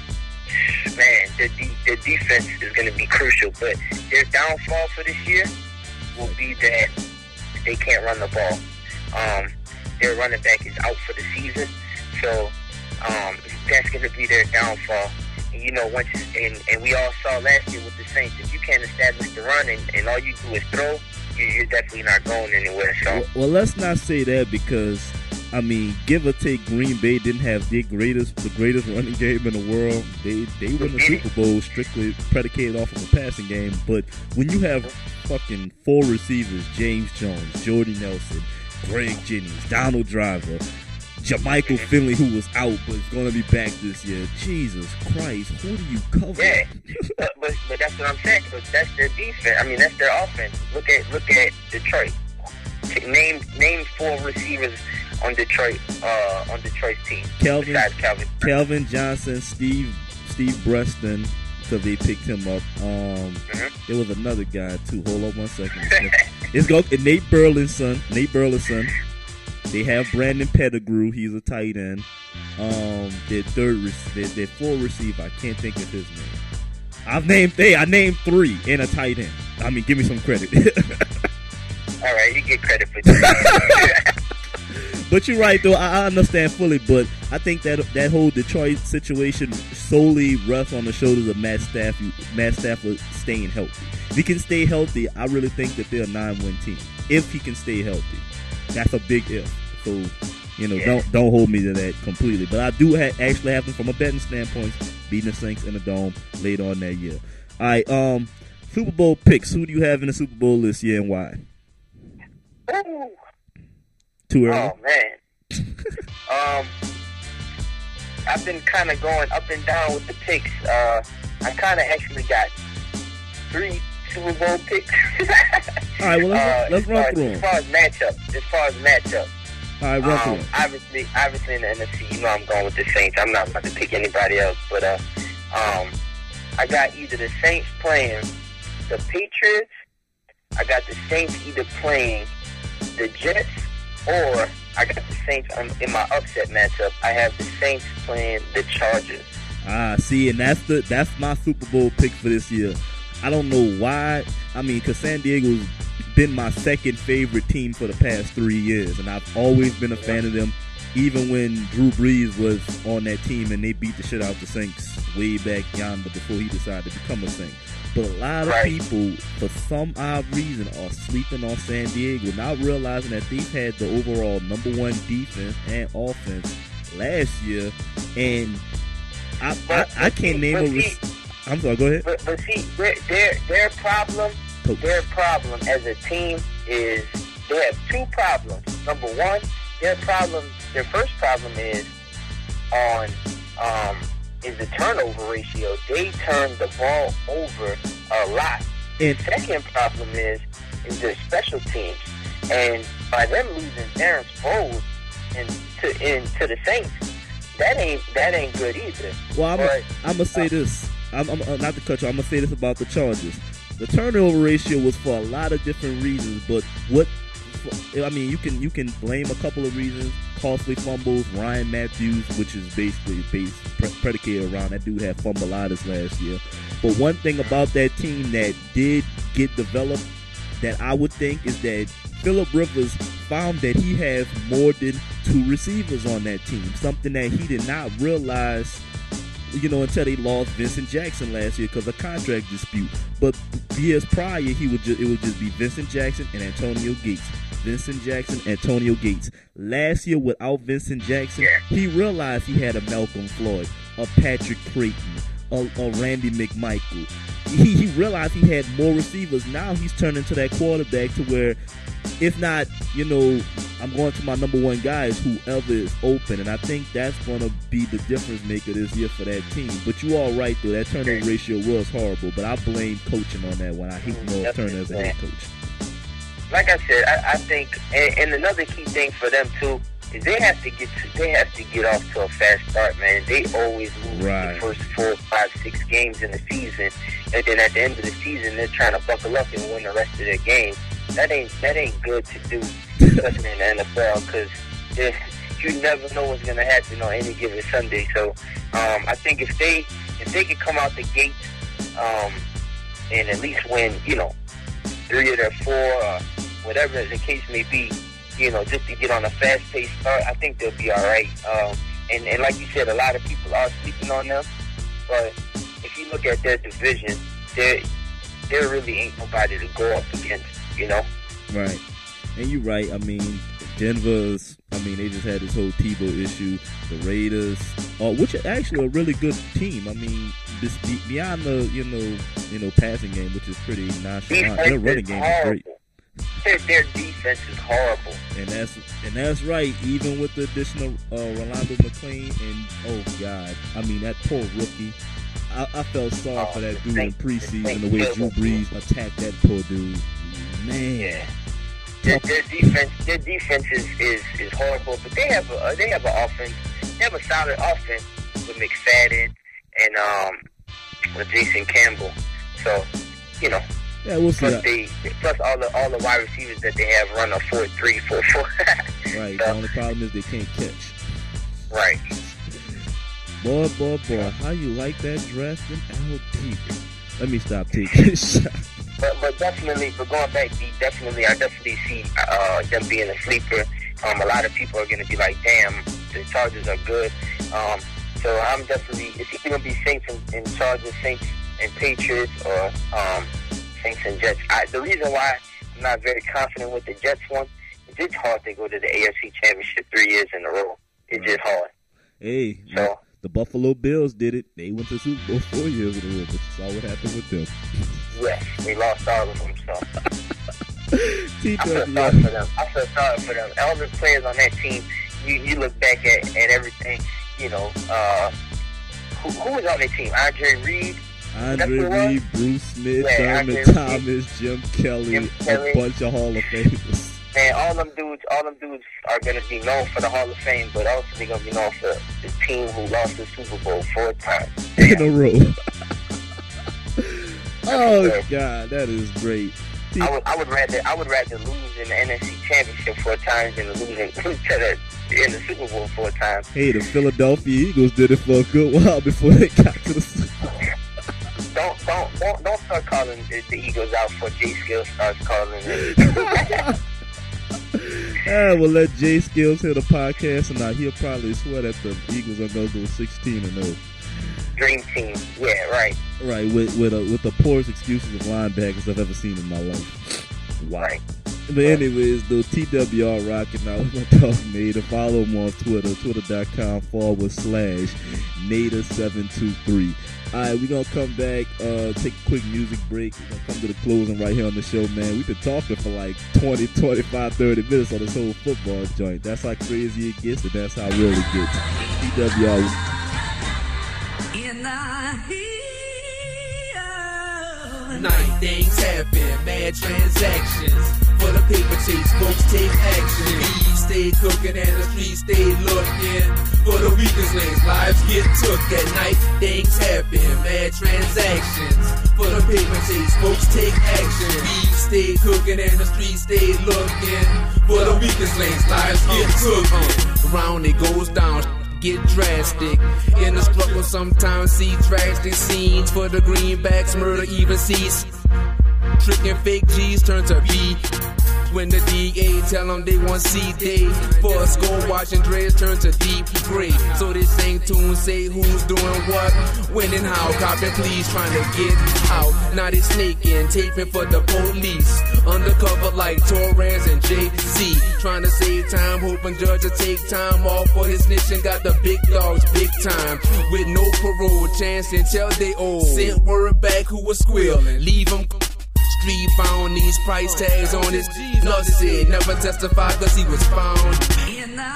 man, the, de- the defense is going to be crucial. But their downfall for this year will be that they can't run the ball. Um, their running back is out for the season. So um, that's going to be their downfall. And, you know, once and, and we all saw last year with the Saints, if you can't establish the run and, and all you do is throw, you, you're definitely not going anywhere. So, well, well, let's not say that because, I mean, give or take, Green Bay didn't have the greatest, the greatest running game in the world. They they won the Super Bowl strictly predicated off of a passing game. But when you have fucking four receivers, James Jones, Jordy Nelson, Greg Jennings, Donald Driver, Jermichael Finley, who was out but is going to be back this year. Jesus Christ, who do you cover? Yeah, but, but but that's what I'm saying. But that's their defense. I mean, that's their offense. Look at look at Detroit. Name name four receivers on Detroit uh, on Detroit's team. Calvin, besides Calvin, Calvin Johnson, Steve Steve Breston, because they picked him up. Um, mm-hmm. There was another guy too. Hold on one second. It's go Nate Burleson. Nate Burleson. They have Brandon Pettigrew. He's a tight end. Um, their third, their, their fourth receiver. I can't think of his name. I've named. Hey, I named three and a tight end. I mean, give me some credit. All right, you get credit for that. But you're right, though. I, I understand fully. But I think that that whole Detroit situation solely rests on the shoulders of Matt Stafford. Matt Stafford staying healthy. If he can stay healthy, I really think that they're a nine-win team. If he can stay healthy. That's a big if. So, you know, yeah. don't don't hold me to that completely. But I do ha- actually have them from a betting standpoint, beating the Saints in the Dome later on that year. All right, um, Super Bowl picks. Who do you have in the Super Bowl this year and why? Ooh. Too early? Oh, man. um, I've been kind of going up and down with the picks. Uh, I kind of actually got three Super Bowl picks. All right, well, let's, uh, let's run as, through them. As far as matchup, as far as matchup, all right, run um, through them. Obviously, obviously in the N F C, you know I'm going with the Saints. I'm not about to pick anybody else, but uh, um, I got either the Saints playing the Patriots. I got the Saints either playing the Jets, or I got the Saints um, in my upset matchup. I have the Saints playing the Chargers. Ah, see, and that's the that's my Super Bowl pick for this year. I don't know why. I mean, because San Diego's been my second favorite team for the past three years, and I've always been a fan of them, even when Drew Brees was on that team and they beat the shit out the Saints way back yonder before he decided to become a Saint. But a lot of right. people, for some odd reason, are sleeping on San Diego, not realizing that they've had the overall number one defense and offense last year, and I but, I, I can't name a. Re- I'm sorry. Go ahead. But, but see, their, their their problem, their problem as a team is they have two problems. Number one, their problem, their first problem is on um, is the turnover ratio. They turn the ball over a lot. And the second problem is is their special teams, and by them losing Darren Sproles and to into the Saints, that ain't that ain't good either. Well, I'm but, gonna say this. I'm, I'm uh, not to cut you. I'm gonna say this about the Chargers. The turnover ratio was for a lot of different reasons, but what I mean, you can you can blame a couple of reasons: costly fumbles, Ryan Matthews, which is basically based pre- predicated around that dude had fumbleitis last year. But one thing about that team that did get developed, that I would think, is that Phillip Rivers found that he has more than two receivers on that team, something that he did not realize, you know, until they lost Vincent Jackson last year because of contract dispute. But years prior, he would ju- it would just be Vincent Jackson and Antonio Gates. Vincent Jackson, Antonio Gates. Last year, without Vincent Jackson, he realized he had a Malcolm Floyd, a Patrick Creighton, a, a Randy McMichael. He, he realized he had more receivers. Now he's turning to that quarterback to where, if not, you know, I'm going to my number one guy is whoever is open, and I think that's going to be the difference maker this year for that team. But you all right, though. That turnover ratio was horrible, but I blame coaching on that one. I hate Norv Turner as a head coach. Like I said, I, I think, and, and another key thing for them too is they have to get to, they have to get off to a fast start, man. They always lose right. the first four, five, six games in the season, and then at the end of the season, they're trying to buckle up and win the rest of their games. That ain't that ain't good to do, especially in the N F L, because you never know what's gonna happen on any given Sunday. So um, I think if they if they could come out the gate um, and at least win, you know, three of their four, or whatever the case may be, you know, just to get on a fast-paced start, I think they'll be all right. Um, and, and like you said, a lot of people are sleeping on them. But if you look at their division, there there really ain't nobody to go up against, you know? Right. And you're right. I mean, Denver's, I mean, they just had this whole Tebow issue. The Raiders, uh, which are actually a really good team. I mean, this, beyond the, you know, you know, passing game, which is pretty nonchalant, their running game is great. Their, their defense is horrible, and that's and that's right. Even with the additional uh, Rolando McClain, and oh god, I mean that poor rookie. I, I felt sorry oh, for that dude in preseason. The way Drew Brees attacked that poor dude, man. Yeah, their, their defense, their defense is, is, is horrible. But they have a they have an offense. They have a solid offense with McFadden and um with Jason Campbell. So you know. Yeah, we'll see. Plus, they, plus all the all the wide receivers that they have run a four three, four four. Right. So, the only problem is they can't catch. Right. Boy, boy, boy, how you like that draft in Al Davis? Let me stop taking shots. But but definitely, but going back, definitely, I definitely see uh, them being a sleeper. Um, a lot of people are going to be like, damn, the Chargers are good. Um, so I'm definitely, it's either going to be Saints and, and Chargers, Saints and Patriots, or um. Saints and Jets. I, the reason why I'm not very confident with the Jets one is it's hard to go to the A F C Championship three years in a row. It's just hard. Hey, so, the Buffalo Bills did it. They went to the Super Bowl four years in a row, but you saw what happened with them. Yes, they lost all of them, so. I feel sorry for them. I feel sorry for them. All the players on that team, you, you look back at, at everything, you know, uh, who, who was on that team? Andre Reed? Andre Reed, Bruce Smith, yeah, Thurman Thomas, Jim Kelly, Jim Kelly, a bunch of Hall of Famers. Man, all them dudes, all them dudes are gonna be known for the Hall of Fame, but also they're gonna be known for the team who lost the Super Bowl four times in a row. Oh God, that is great. I would, I would rather, I would rather lose in the N F C Championship four times than losing to the in the Super Bowl four times. Hey, the Philadelphia Eagles did it for a good while before they got to the Super Bowl. Don't don't don't don't start calling the, the Eagles out for Jay Skills starts calling it. Ah, we'll let Jay Skills hear the podcast, and now he'll probably swear that the Eagles are going to go sixteen and oh. Dream team, yeah, right. Right, with with, a, with the poorest excuses of linebackers I've ever seen in my life. Wow. Right. But anyways, though, T W R rocking out with my dog Nader. Follow him on Twitter, twitter.com forward slash Nader seven two three. Alright, we're gonna come back, uh, take a quick music break. We're gonna come to the closing right here on the show, man. We've been talking for like twenty, twenty-five, thirty minutes on this whole football joint. That's how crazy it gets, and that's how real it gets. T W R. In the night, things happen, mad transactions. For the paper chase, folks take action. Bees stay cooking and the streets stay looking. For the weakest links, lives get took. At night, things happen, mad transactions. For the paper chase, folks take action. Bees stay cooking and the streets stay looking. For the weakest links, lives get took. Uh, around it goes down. Get drastic. In the struggle, sometimes see drastic scenes. For the greenbacks, murder even cease. Tricking fake G's turn to B. When the D A tell them they want C day. For a score watching dreads turn to deep gray. So they sing tunes, say who's doing what, when and how. Copping please trying to get out. Now they snaking, taping for the police. Undercover like Torres and J C. Trying to save time, hoping judge will take time off for his snitching. Got the big dogs big time. With no parole, chance until they old. Sent word back who was squealing. Leave them street bound, these price tags on his Lord said never testify cause he was found in the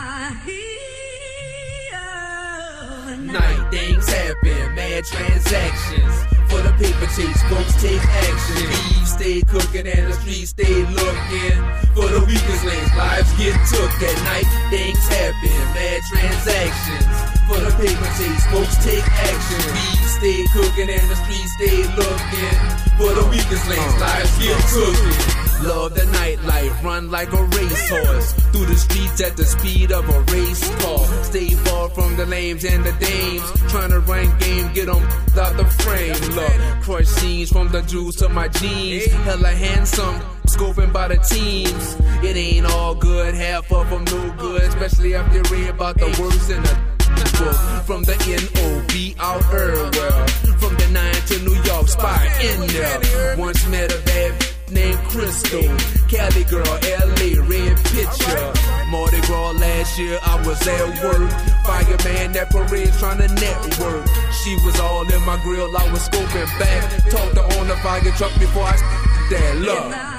night. Things happen, mad transactions. For the paper chase, folks take action. Bees stay cooking and the streets stay looking. For the weakest links, lives get took. At night, things happen, mad transactions. For the paper chase, folks take action. Bees stay cooking and the streets stay looking. For the weakest links, lives get took. Love the nightlife, run like a racehorse through the streets at the speed of a race car. Stay far from the lames and the dames. Trying to rank game, get them out the frame. Look, crush scenes from the jewels to my jeans. Hella handsome, scoping by the teams. It ain't all good, half of them no good. Especially after you read about the worst in the book. From the N O B out everywhere. From the nine to New York, spot in there. Once met a bad named Crystal, Cali girl, L A, red picture. Mardi Gras last year, I was at work. Fireman that parade trying to network. She was all in my grill, I was scoping back. Talked to on the fire truck before I that love.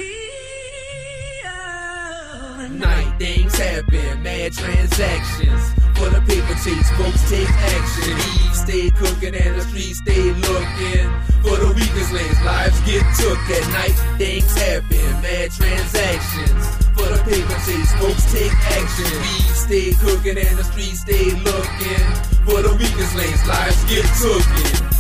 Night, things happen, mad transactions. For the paper chase, folks take action. Bees stay cooking and the streets stay looking. For the weakest links, lives get took. At night, things happen, mad transactions. For the paper chase, folks take action. Bees stay cooking and the streets stay looking. For the weakest links, lives get took.